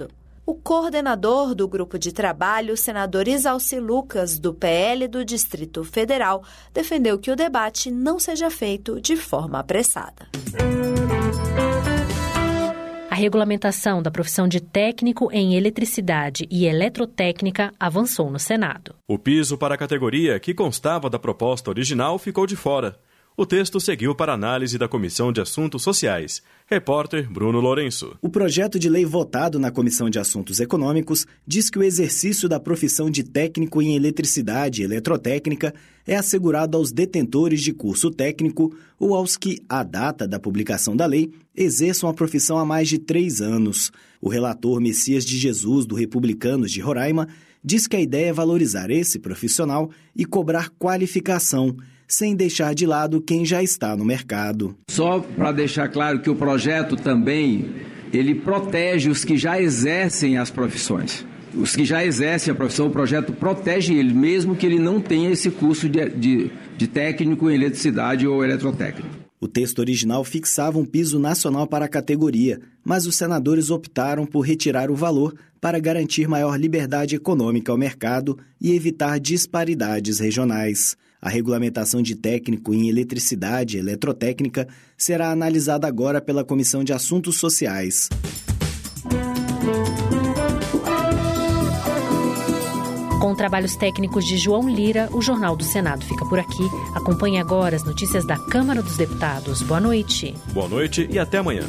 O coordenador do grupo de trabalho, senador Isalci Lucas, do P L do Distrito Federal, defendeu que o debate não seja feito de forma apressada. A regulamentação da profissão de técnico em eletricidade e eletrotécnica avançou no Senado. O piso para a categoria, que constava da proposta original, ficou de fora. O texto seguiu para análise da Comissão de Assuntos Sociais. Repórter Bruno Lourenço. O projeto de lei votado na Comissão de Assuntos Econômicos diz que o exercício da profissão de técnico em eletricidade e eletrotécnica é assegurado aos detentores de curso técnico ou aos que, à data da publicação da lei, exerçam a profissão há mais de três anos. O relator Messias de Jesus, do Republicanos de Roraima, diz que a ideia é valorizar esse profissional e cobrar qualificação, sem deixar de lado quem já está no mercado. Só para deixar claro que o projeto também, ele protege os que já exercem as profissões. Os que já exercem a profissão, o projeto protege ele, mesmo que ele não tenha esse curso de, de, de técnico em eletricidade ou eletrotécnico. O texto original fixava um piso nacional para a categoria, mas os senadores optaram por retirar o valor para garantir maior liberdade econômica ao mercado e evitar disparidades regionais. A regulamentação de técnico em eletricidade e eletrotécnica será analisada agora pela Comissão de Assuntos Sociais. Com trabalhos técnicos de João Lira, o Jornal do Senado fica por aqui. Acompanhe agora as notícias da Câmara dos Deputados. Boa noite. Boa noite e até amanhã.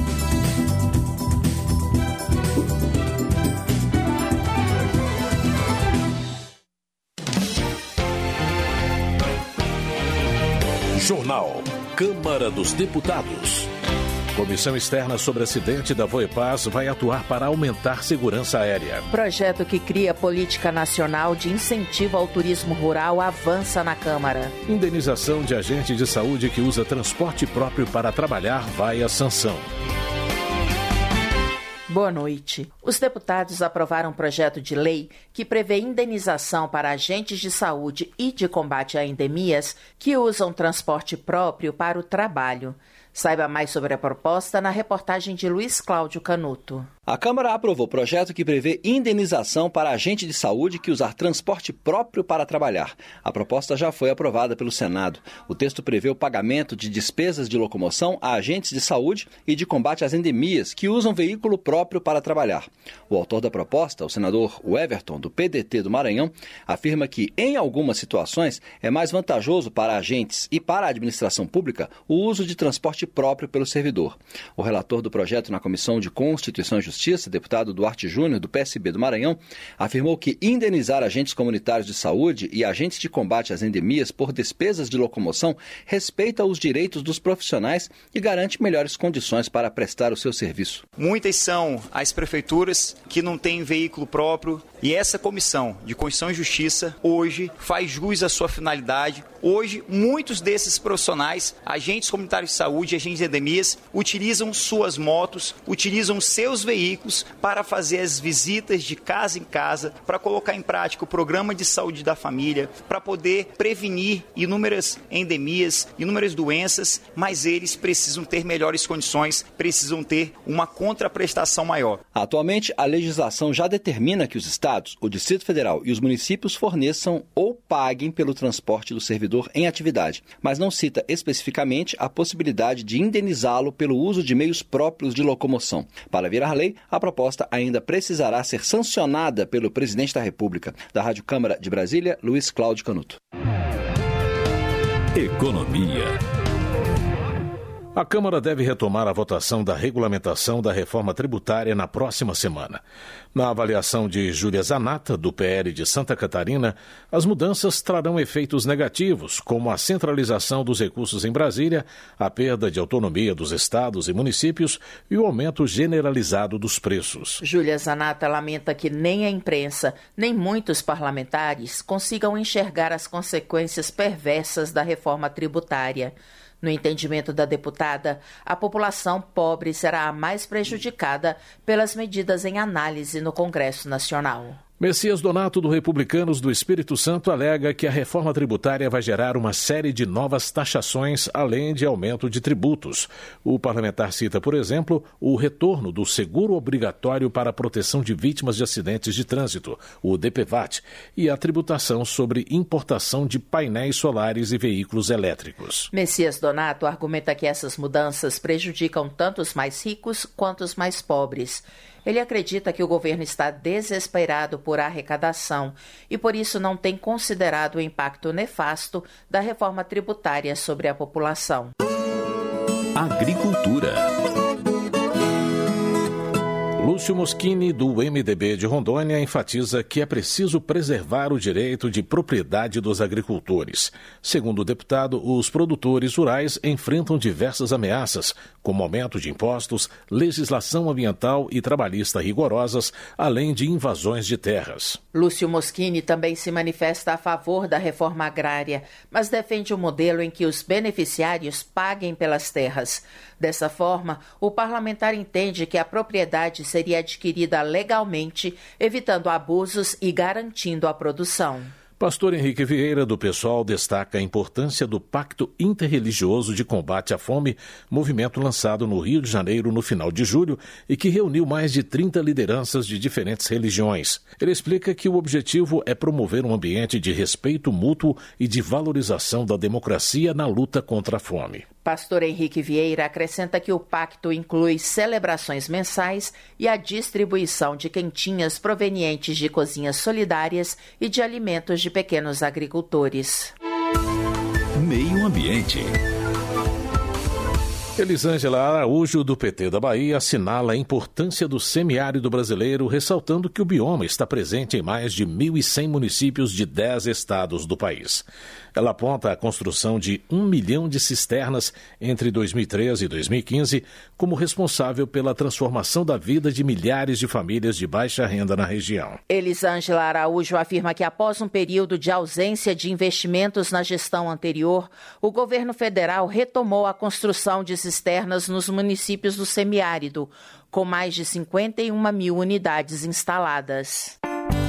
Jornal Câmara dos Deputados. Comissão externa sobre acidente da Voepaz vai atuar para aumentar segurança aérea. Projeto que cria política nacional de incentivo ao turismo rural avança na Câmara. Indenização de agente de saúde que usa transporte próprio para trabalhar vai à sanção. Boa noite. Os deputados aprovaram um projeto de lei que prevê indenização para agentes de saúde e de combate a endemias que usam transporte próprio para o trabalho. Saiba mais sobre a proposta na reportagem de Luiz Cláudio Canuto. A Câmara aprovou o projeto que prevê indenização para agente de saúde que usar transporte próprio para trabalhar. A proposta já foi aprovada pelo Senado. O texto prevê o pagamento de despesas de locomoção a agentes de saúde e de combate às endemias que usam veículo próprio para trabalhar. O autor da proposta, o senador Everton, do P D T do Maranhão, afirma que, em algumas situações, é mais vantajoso para agentes e para a administração pública o uso de transporte próprio pelo servidor. O relator do projeto na Comissão de Constituição e Justiça, deputado Duarte Júnior, do P S B do Maranhão, afirmou que indenizar agentes comunitários de saúde e agentes de combate às endemias por despesas de locomoção respeita os direitos dos profissionais e garante melhores condições para prestar o seu serviço. Muitas são as prefeituras que não têm veículo próprio e essa Comissão de Constituição e Justiça hoje faz jus à sua finalidade. Hoje, muitos desses profissionais, agentes comunitários de saúde, agentes de endemias, utilizam suas motos, utilizam seus veículos para fazer as visitas de casa em casa, para colocar em prática o programa de saúde da família, para poder prevenir inúmeras endemias, inúmeras doenças, mas eles precisam ter melhores condições, precisam ter uma contraprestação maior. Atualmente, a legislação já determina que os estados, o Distrito Federal e os municípios forneçam ou paguem pelo transporte do servidor em atividade, mas não cita especificamente a possibilidade de indenizá-lo pelo uso de meios próprios de locomoção. Para virar lei, a proposta ainda precisará ser sancionada pelo presidente da República. Da Rádio Câmara de Brasília, Luiz Cláudio Canuto. Economia. A Câmara deve retomar a votação da regulamentação da reforma tributária na próxima semana. Na avaliação de Júlia Zanata, do P L de Santa Catarina, as mudanças trarão efeitos negativos, como a centralização dos recursos em Brasília, a perda de autonomia dos estados e municípios e o aumento generalizado dos preços. Júlia Zanata lamenta que nem a imprensa, nem muitos parlamentares consigam enxergar as consequências perversas da reforma tributária. No entendimento da deputada, a população pobre será a mais prejudicada pelas medidas em análise no Congresso Nacional. Messias Donato, do Republicanos do Espírito Santo, alega que a reforma tributária vai gerar uma série de novas taxações, além de aumento de tributos. O parlamentar cita, por exemplo, o retorno do seguro obrigatório para a proteção de vítimas de acidentes de trânsito, o D P V A T, e a tributação sobre importação de painéis solares e veículos elétricos. Messias Donato argumenta que essas mudanças prejudicam tanto os mais ricos quanto os mais pobres. Ele acredita que o governo está desesperado por arrecadação e, por isso, não tem considerado o impacto nefasto da reforma tributária sobre a população. Agricultura. Lúcio Moschini, do M D B de Rondônia, enfatiza que é preciso preservar o direito de propriedade dos agricultores. Segundo o deputado, os produtores rurais enfrentam diversas ameaças, como aumento de impostos, legislação ambiental e trabalhista rigorosas, além de invasões de terras. Lúcio Moschini também se manifesta a favor da reforma agrária, mas defende um modelo em que os beneficiários paguem pelas terras. Dessa forma, o parlamentar entende que a propriedade seria adquirida legalmente, evitando abusos e garantindo a produção. Pastor Henrique Vieira, do PSOL, destaca a importância do Pacto Interreligioso de Combate à Fome, movimento lançado no Rio de Janeiro no final de julho e que reuniu mais de trinta lideranças de diferentes religiões. Ele explica que o objetivo é promover um ambiente de respeito mútuo e de valorização da democracia na luta contra a fome. Pastor Henrique Vieira acrescenta que o pacto inclui celebrações mensais e a distribuição de quentinhas provenientes de cozinhas solidárias e de alimentos de pequenos agricultores. Meio Ambiente. Elisângela Araújo, do P T da Bahia, assinala a importância do semiárido brasileiro, ressaltando que o bioma está presente em mais de mil e cem municípios de dez estados do país. Ela aponta a construção de um milhão de cisternas entre dois mil e treze e dois mil e quinze como responsável pela transformação da vida de milhares de famílias de baixa renda na região. Elisângela Araújo afirma que após um período de ausência de investimentos na gestão anterior, o governo federal retomou a construção de cisternas nos municípios do semiárido, com mais de cinquenta e uma mil unidades instaladas.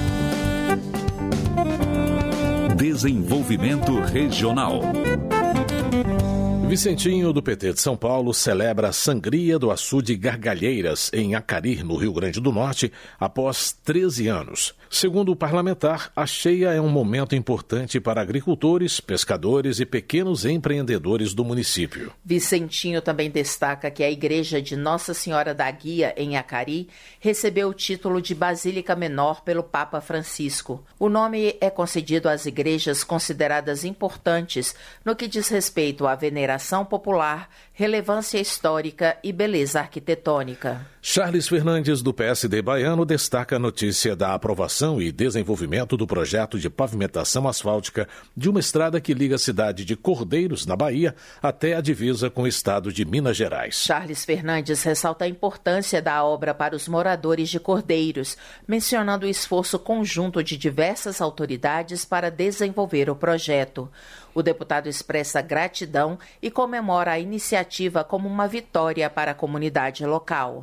Desenvolvimento Regional. Vicentinho, do P T de São Paulo, celebra a Sangria do Açude Gargalheiras, em Acari, no Rio Grande do Norte, após treze anos. Segundo o parlamentar, a cheia é um momento importante para agricultores, pescadores e pequenos empreendedores do município. Vicentinho também destaca que a Igreja de Nossa Senhora da Guia, em Acari, recebeu o título de Basílica Menor pelo Papa Francisco. O nome é concedido às igrejas consideradas importantes no que diz respeito à veneração popular, relevância histórica e beleza arquitetônica. Charles Fernandes, do P S D baiano, destaca a notícia da aprovação e desenvolvimento do projeto de pavimentação asfáltica de uma estrada que liga a cidade de Cordeiros, na Bahia, até a divisa com o estado de Minas Gerais. Charles Fernandes ressalta a importância da obra para os moradores de Cordeiros, mencionando o esforço conjunto de diversas autoridades para desenvolver o projeto. O deputado expressa gratidão e comemora a iniciativa como uma vitória para a comunidade local.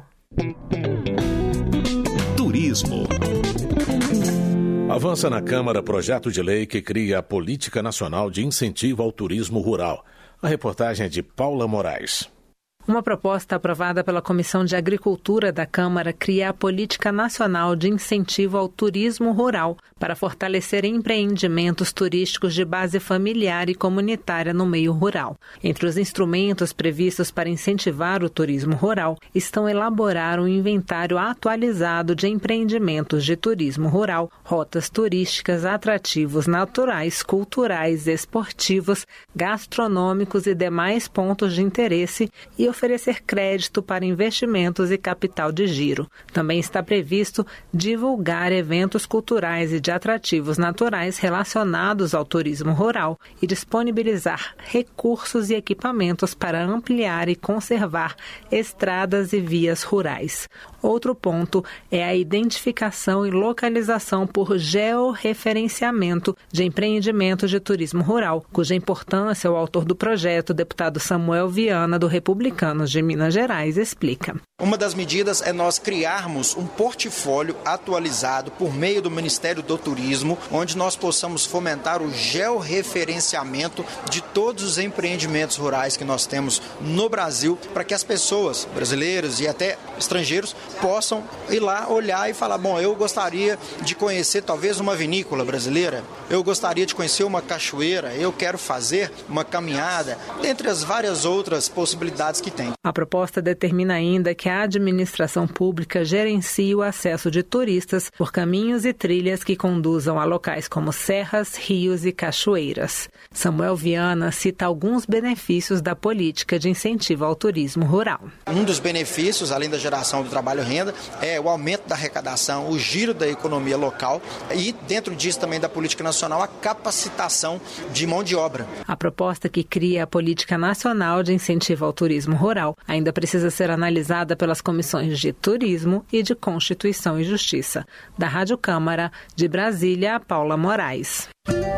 Turismo. Avança na Câmara projeto de lei que cria a Política Nacional de Incentivo ao Turismo Rural. A reportagem é de Paula Moraes. Uma proposta aprovada pela Comissão de Agricultura da Câmara cria a Política Nacional de Incentivo ao Turismo Rural para fortalecer empreendimentos turísticos de base familiar e comunitária no meio rural. Entre os instrumentos previstos para incentivar o turismo rural estão elaborar um inventário atualizado de empreendimentos de turismo rural, rotas turísticas, atrativos naturais, culturais, esportivos, gastronômicos e demais pontos de interesse e oferecer crédito para investimentos e capital de giro. Também está previsto divulgar eventos culturais e de atrativos naturais relacionados ao turismo rural e disponibilizar recursos e equipamentos para ampliar e conservar estradas e vias rurais. Outro ponto é a identificação e localização por georreferenciamento de empreendimentos de turismo rural, cuja importância o autor do projeto, o deputado Samuel Viana, do Republicano, Franciscanos de Minas Gerais explica. Uma das medidas é nós criarmos um portfólio atualizado por meio do Ministério do Turismo, onde nós possamos fomentar o georreferenciamento de todos os empreendimentos rurais que nós temos no Brasil, para que as pessoas brasileiras e até estrangeiros possam ir lá olhar e falar, bom, eu gostaria de conhecer talvez uma vinícola brasileira, eu gostaria de conhecer uma cachoeira, eu quero fazer uma caminhada, dentre as várias outras possibilidades que tem. A proposta determina ainda que a administração pública gerencie o acesso de turistas por caminhos e trilhas que conduzam a locais como serras, rios e cachoeiras. Samuel Viana cita alguns benefícios da política de incentivo ao turismo rural. Um dos benefícios, além da geração do trabalho e renda, é o aumento da arrecadação, o giro da economia local e, dentro disso também da política nacional, a capacitação de mão de obra. A proposta que cria a Política Nacional de Incentivo ao Turismo Rural ainda precisa ser analisada pelas comissões de Turismo e de Constituição e Justiça. Da Rádio Câmara, de Brasília, Paula Moraes.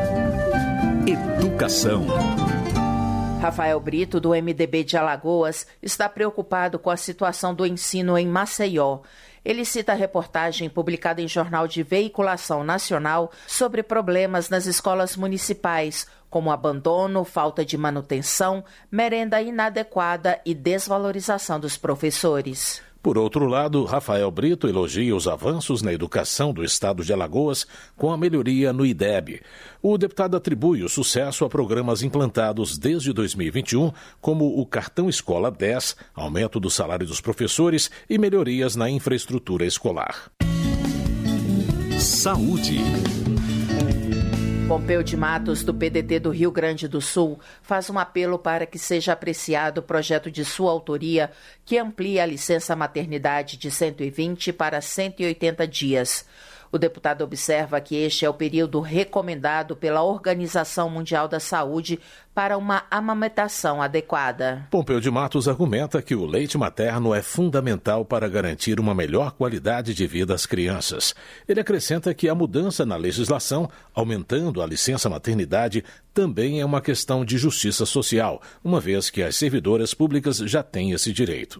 Educação. Rafael Brito, do M D B de Alagoas, está preocupado com a situação do ensino em Maceió. Ele cita a reportagem publicada em jornal de veiculação nacional sobre problemas nas escolas municipais, como abandono, falta de manutenção, merenda inadequada e desvalorização dos professores. Por outro lado, Rafael Brito elogia os avanços na educação do estado de Alagoas com a melhoria no I D E B. O deputado atribui o sucesso a programas implantados desde dois mil e vinte e um, como o Cartão Escola dez, aumento do salário dos professores e melhorias na infraestrutura escolar. Saúde. Pompeu de Matos, do P D T do Rio Grande do Sul, faz um apelo para que seja apreciado o projeto de sua autoria que amplia a licença maternidade de cento e vinte para cento e oitenta dias. O deputado observa que este é o período recomendado pela Organização Mundial da Saúde para uma amamentação adequada. Pompeu de Matos argumenta que o leite materno é fundamental para garantir uma melhor qualidade de vida às crianças. Ele acrescenta que a mudança na legislação, aumentando a licença maternidade, também é uma questão de justiça social, uma vez que as servidoras públicas já têm esse direito.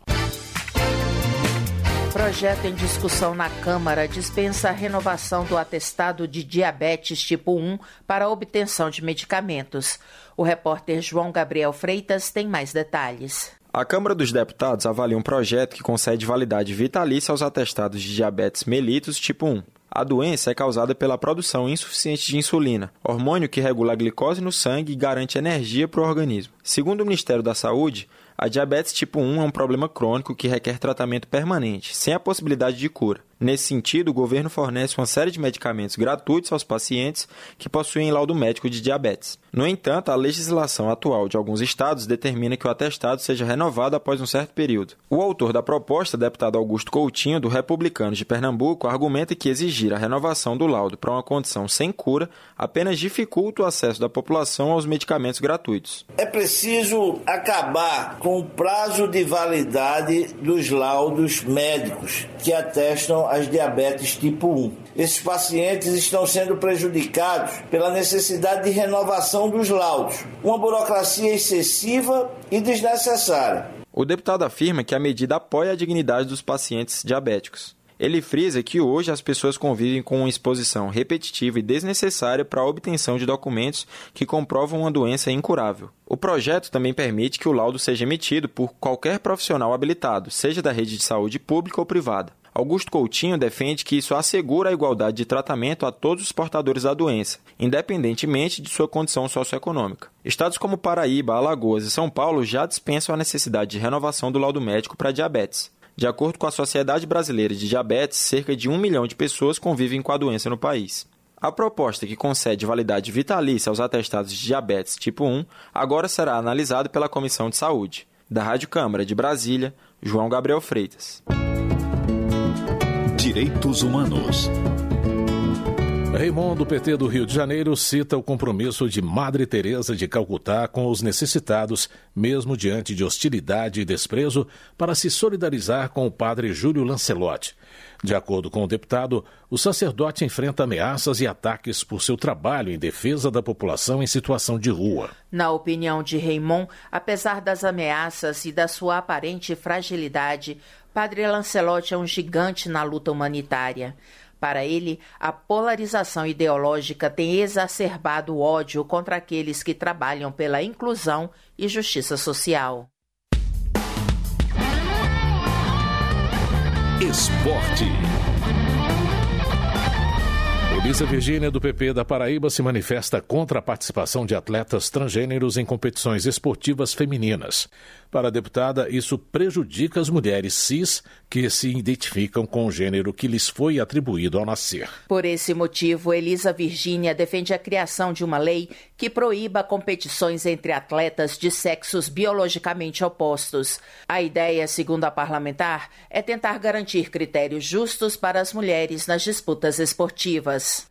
Projeto em discussão na Câmara dispensa a renovação do atestado de diabetes tipo um para a obtenção de medicamentos. O repórter João Gabriel Freitas tem mais detalhes. A Câmara dos Deputados avalia um projeto que concede validade vitalícia aos atestados de diabetes mellitus tipo um. A doença é causada pela produção insuficiente de insulina, hormônio que regula a glicose no sangue e garante energia para o organismo. Segundo o Ministério da Saúde, a diabetes tipo um é um problema crônico que requer tratamento permanente, sem a possibilidade de cura. Nesse sentido, o governo fornece uma série de medicamentos gratuitos aos pacientes que possuem laudo médico de diabetes. No entanto, a legislação atual de alguns estados determina que o atestado seja renovado após um certo período. O autor da proposta, deputado Augusto Coutinho, do Republicanos de Pernambuco, argumenta que exigir a renovação do laudo para uma condição sem cura apenas dificulta o acesso da população aos medicamentos gratuitos. É preciso acabar com o prazo de validade dos laudos médicos que atestam as diabetes tipo um. Esses pacientes estão sendo prejudicados pela necessidade de renovação dos laudos, uma burocracia excessiva e desnecessária. O deputado afirma que a medida apoia a dignidade dos pacientes diabéticos. Ele frisa que hoje as pessoas convivem com uma exposição repetitiva e desnecessária para a obtenção de documentos que comprovam uma doença incurável. O projeto também permite que o laudo seja emitido por qualquer profissional habilitado, seja da rede de saúde pública ou privada. Augusto Coutinho defende que isso assegura a igualdade de tratamento a todos os portadores da doença, independentemente de sua condição socioeconômica. Estados como Paraíba, Alagoas e São Paulo já dispensam a necessidade de renovação do laudo médico para diabetes. De acordo com a Sociedade Brasileira de Diabetes, cerca de um milhão de pessoas convivem com a doença no país. A proposta que concede validade vitalícia aos atestados de diabetes tipo um agora será analisada pela Comissão de Saúde. Da Rádio Câmara de Brasília, João Gabriel Freitas. Direitos Humanos. Raymond, do P T do Rio de Janeiro, cita o compromisso de Madre Teresa de Calcutá com os necessitados, mesmo diante de hostilidade e desprezo, para se solidarizar com o padre Júlio Lancelotti. De acordo com o deputado, o sacerdote enfrenta ameaças e ataques por seu trabalho em defesa da população em situação de rua. Na opinião de Raymond, apesar das ameaças e da sua aparente fragilidade, padre Lancelotti é um gigante na luta humanitária. Para ele, a polarização ideológica tem exacerbado o ódio contra aqueles que trabalham pela inclusão e justiça social. Esporte. Elisa Virgínia, do P P da Paraíba, se manifesta contra a participação de atletas transgêneros em competições esportivas femininas. Para a deputada, isso prejudica as mulheres cis que se identificam com o gênero que lhes foi atribuído ao nascer. Por esse motivo, Elisa Virgínia defende a criação de uma lei que proíba competições entre atletas de sexos biologicamente opostos. A ideia, segundo a parlamentar, é tentar garantir critérios justos para as mulheres nas disputas esportivas.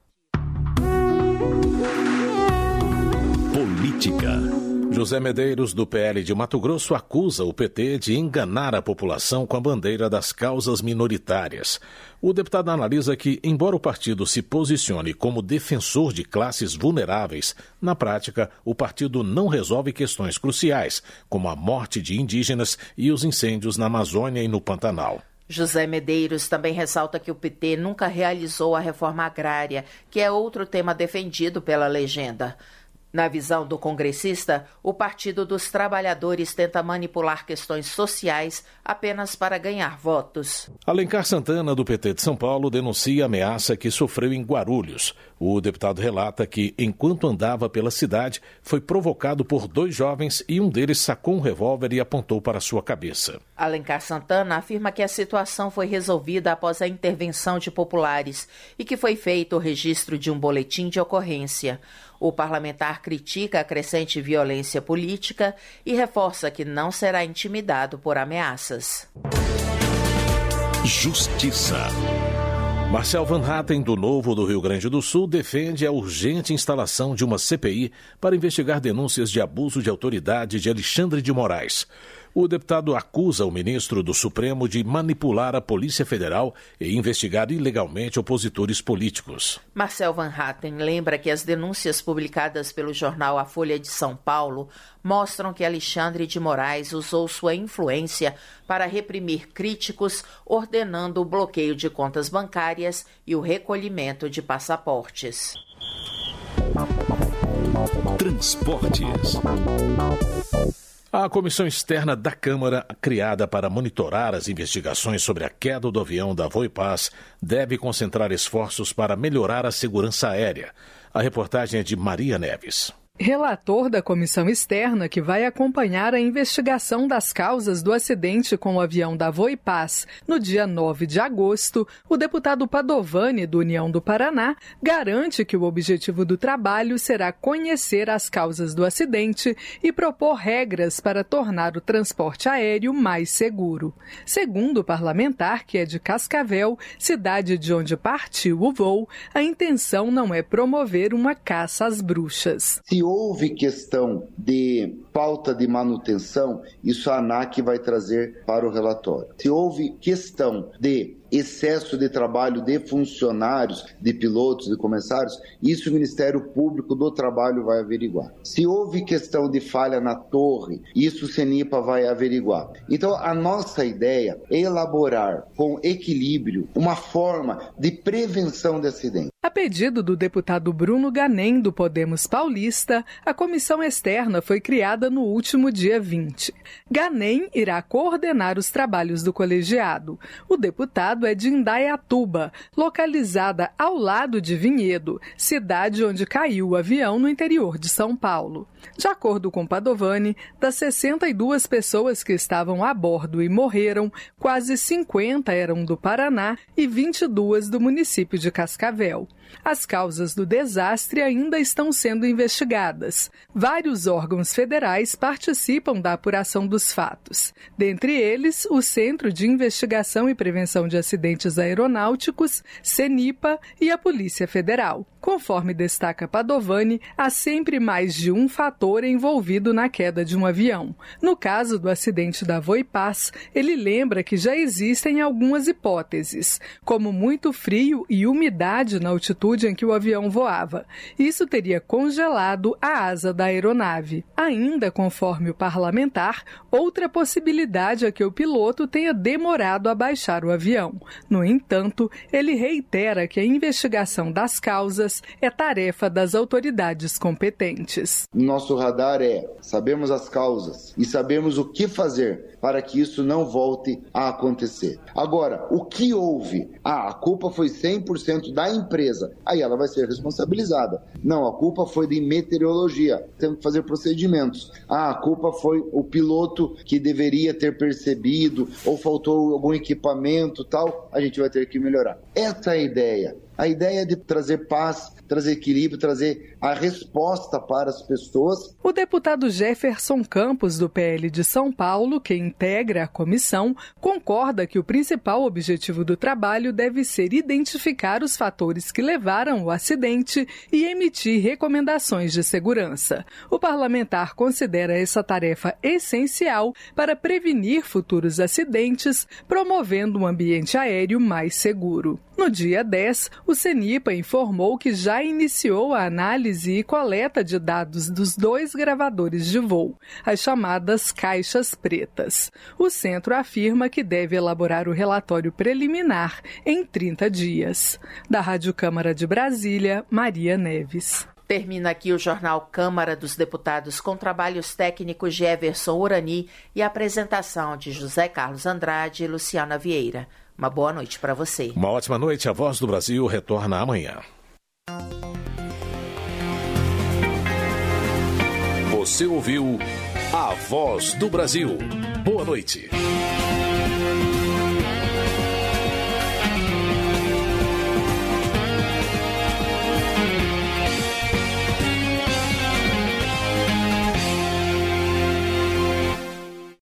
Política. José Medeiros, do P L de Mato Grosso, acusa o P T de enganar a população com a bandeira das causas minoritárias. O deputado analisa que, embora o partido se posicione como defensor de classes vulneráveis, na prática, o partido não resolve questões cruciais, como a morte de indígenas e os incêndios na Amazônia e no Pantanal. José Medeiros também ressalta que o P T nunca realizou a reforma agrária, que é outro tema defendido pela legenda. Na visão do congressista, o Partido dos Trabalhadores tenta manipular questões sociais apenas para ganhar votos. Alencar Santana, do P T de São Paulo, denuncia a ameaça que sofreu em Guarulhos. O deputado relata que, enquanto andava pela cidade, foi provocado por dois jovens e um deles sacou um revólver e apontou para sua cabeça. Alencar Santana afirma que a situação foi resolvida após a intervenção de populares e que foi feito o registro de um boletim de ocorrência. O parlamentar critica a crescente violência política e reforça que não será intimidado por ameaças. Justiça. Marcel Van Hatten, do Novo do Rio Grande do Sul, defende a urgente instalação de uma C P I para investigar denúncias de abuso de autoridade de Alexandre de Moraes. O deputado acusa o ministro do Supremo de manipular a Polícia Federal e investigar ilegalmente opositores políticos. Marcel Van Hatten lembra que as denúncias publicadas pelo jornal A Folha de São Paulo mostram que Alexandre de Moraes usou sua influência para reprimir críticos, ordenando o bloqueio de contas bancárias e o recolhimento de passaportes. Transportes. A comissão externa da Câmara, criada para monitorar as investigações sobre a queda do avião da Voipaz, deve concentrar esforços para melhorar a segurança aérea. A reportagem é de Maria Neves. Relator da comissão externa que vai acompanhar a investigação das causas do acidente com o avião da Voipaz no dia nove de agosto, o deputado Padovani, do União do Paraná, garante que o objetivo do trabalho será conhecer as causas do acidente e propor regras para tornar o transporte aéreo mais seguro. Segundo o parlamentar, que é de Cascavel, cidade de onde partiu o voo, a intenção não é promover uma caça às bruxas. Se houve questão de falta de manutenção, isso a ANAC vai trazer para o relatório. Se houve questão de excesso de trabalho de funcionários, de pilotos, de comissários, isso o Ministério Público do Trabalho vai averiguar. Se houve questão de falha na torre, isso o CENIPA vai averiguar. Então, a nossa ideia é elaborar com equilíbrio uma forma de prevenção de acidentes. A pedido do deputado Bruno Ganem, do Podemos Paulista, a comissão externa foi criada no último dia vinte. Ganem irá coordenar os trabalhos do colegiado. O deputado é de Indaiatuba, localizada ao lado de Vinhedo, cidade onde caiu o avião no interior de São Paulo. De acordo com Padovani, das sessenta e duas pessoas que estavam a bordo e morreram, quase cinquenta eram do Paraná e vinte e duas do município de Cascavel. As causas do desastre ainda estão sendo investigadas. Vários órgãos federais participam da apuração dos fatos. Dentre eles, o Centro de Investigação e Prevenção de Acidentes Aeronáuticos, CENIPA, e a Polícia Federal. Conforme destaca Padovani, há sempre mais de um fator envolvido na queda de um avião. No caso do acidente da Voipaz, ele lembra que já existem algumas hipóteses, como muito frio e umidade na altitude em que o avião voava. Isso teria congelado a asa da aeronave. Ainda, conforme o parlamentar, outra possibilidade é que o piloto tenha demorado a baixar o avião. No entanto, ele reitera que a investigação das causas é tarefa das autoridades competentes. Nosso radar é, sabemos as causas e sabemos o que fazer para que isso não volte a acontecer. Agora, o que houve? Ah, a culpa foi cem por cento da empresa. Aí ela vai ser responsabilizada. Não, a culpa foi de meteorologia. Temos que fazer procedimentos. Ah, a culpa foi o piloto que deveria ter percebido ou faltou algum equipamento, tal. A gente vai ter que melhorar. Essa é a ideia. A ideia é de trazer paz, trazer equilíbrio, trazer a resposta para as pessoas. O deputado Jefferson Campos, do P L de São Paulo, que integra a comissão, concorda que o principal objetivo do trabalho deve ser identificar os fatores que levaram ao acidente e emitir recomendações de segurança. O parlamentar considera essa tarefa essencial para prevenir futuros acidentes, promovendo um ambiente aéreo mais seguro. No dia dez, o CENIPA informou que já iniciou a análise e coleta de dados dos dois gravadores de voo, as chamadas caixas pretas. O centro afirma que deve elaborar o relatório preliminar em trinta dias. Da Rádio Câmara de Brasília, Maria Neves. Termina aqui o Jornal Câmara dos Deputados com trabalhos técnicos de Everson Urani e apresentação de José Carlos Andrade e Luciana Vieira. Uma boa noite para você. Uma ótima noite. A Voz do Brasil retorna amanhã. Você ouviu A Voz do Brasil. Boa noite.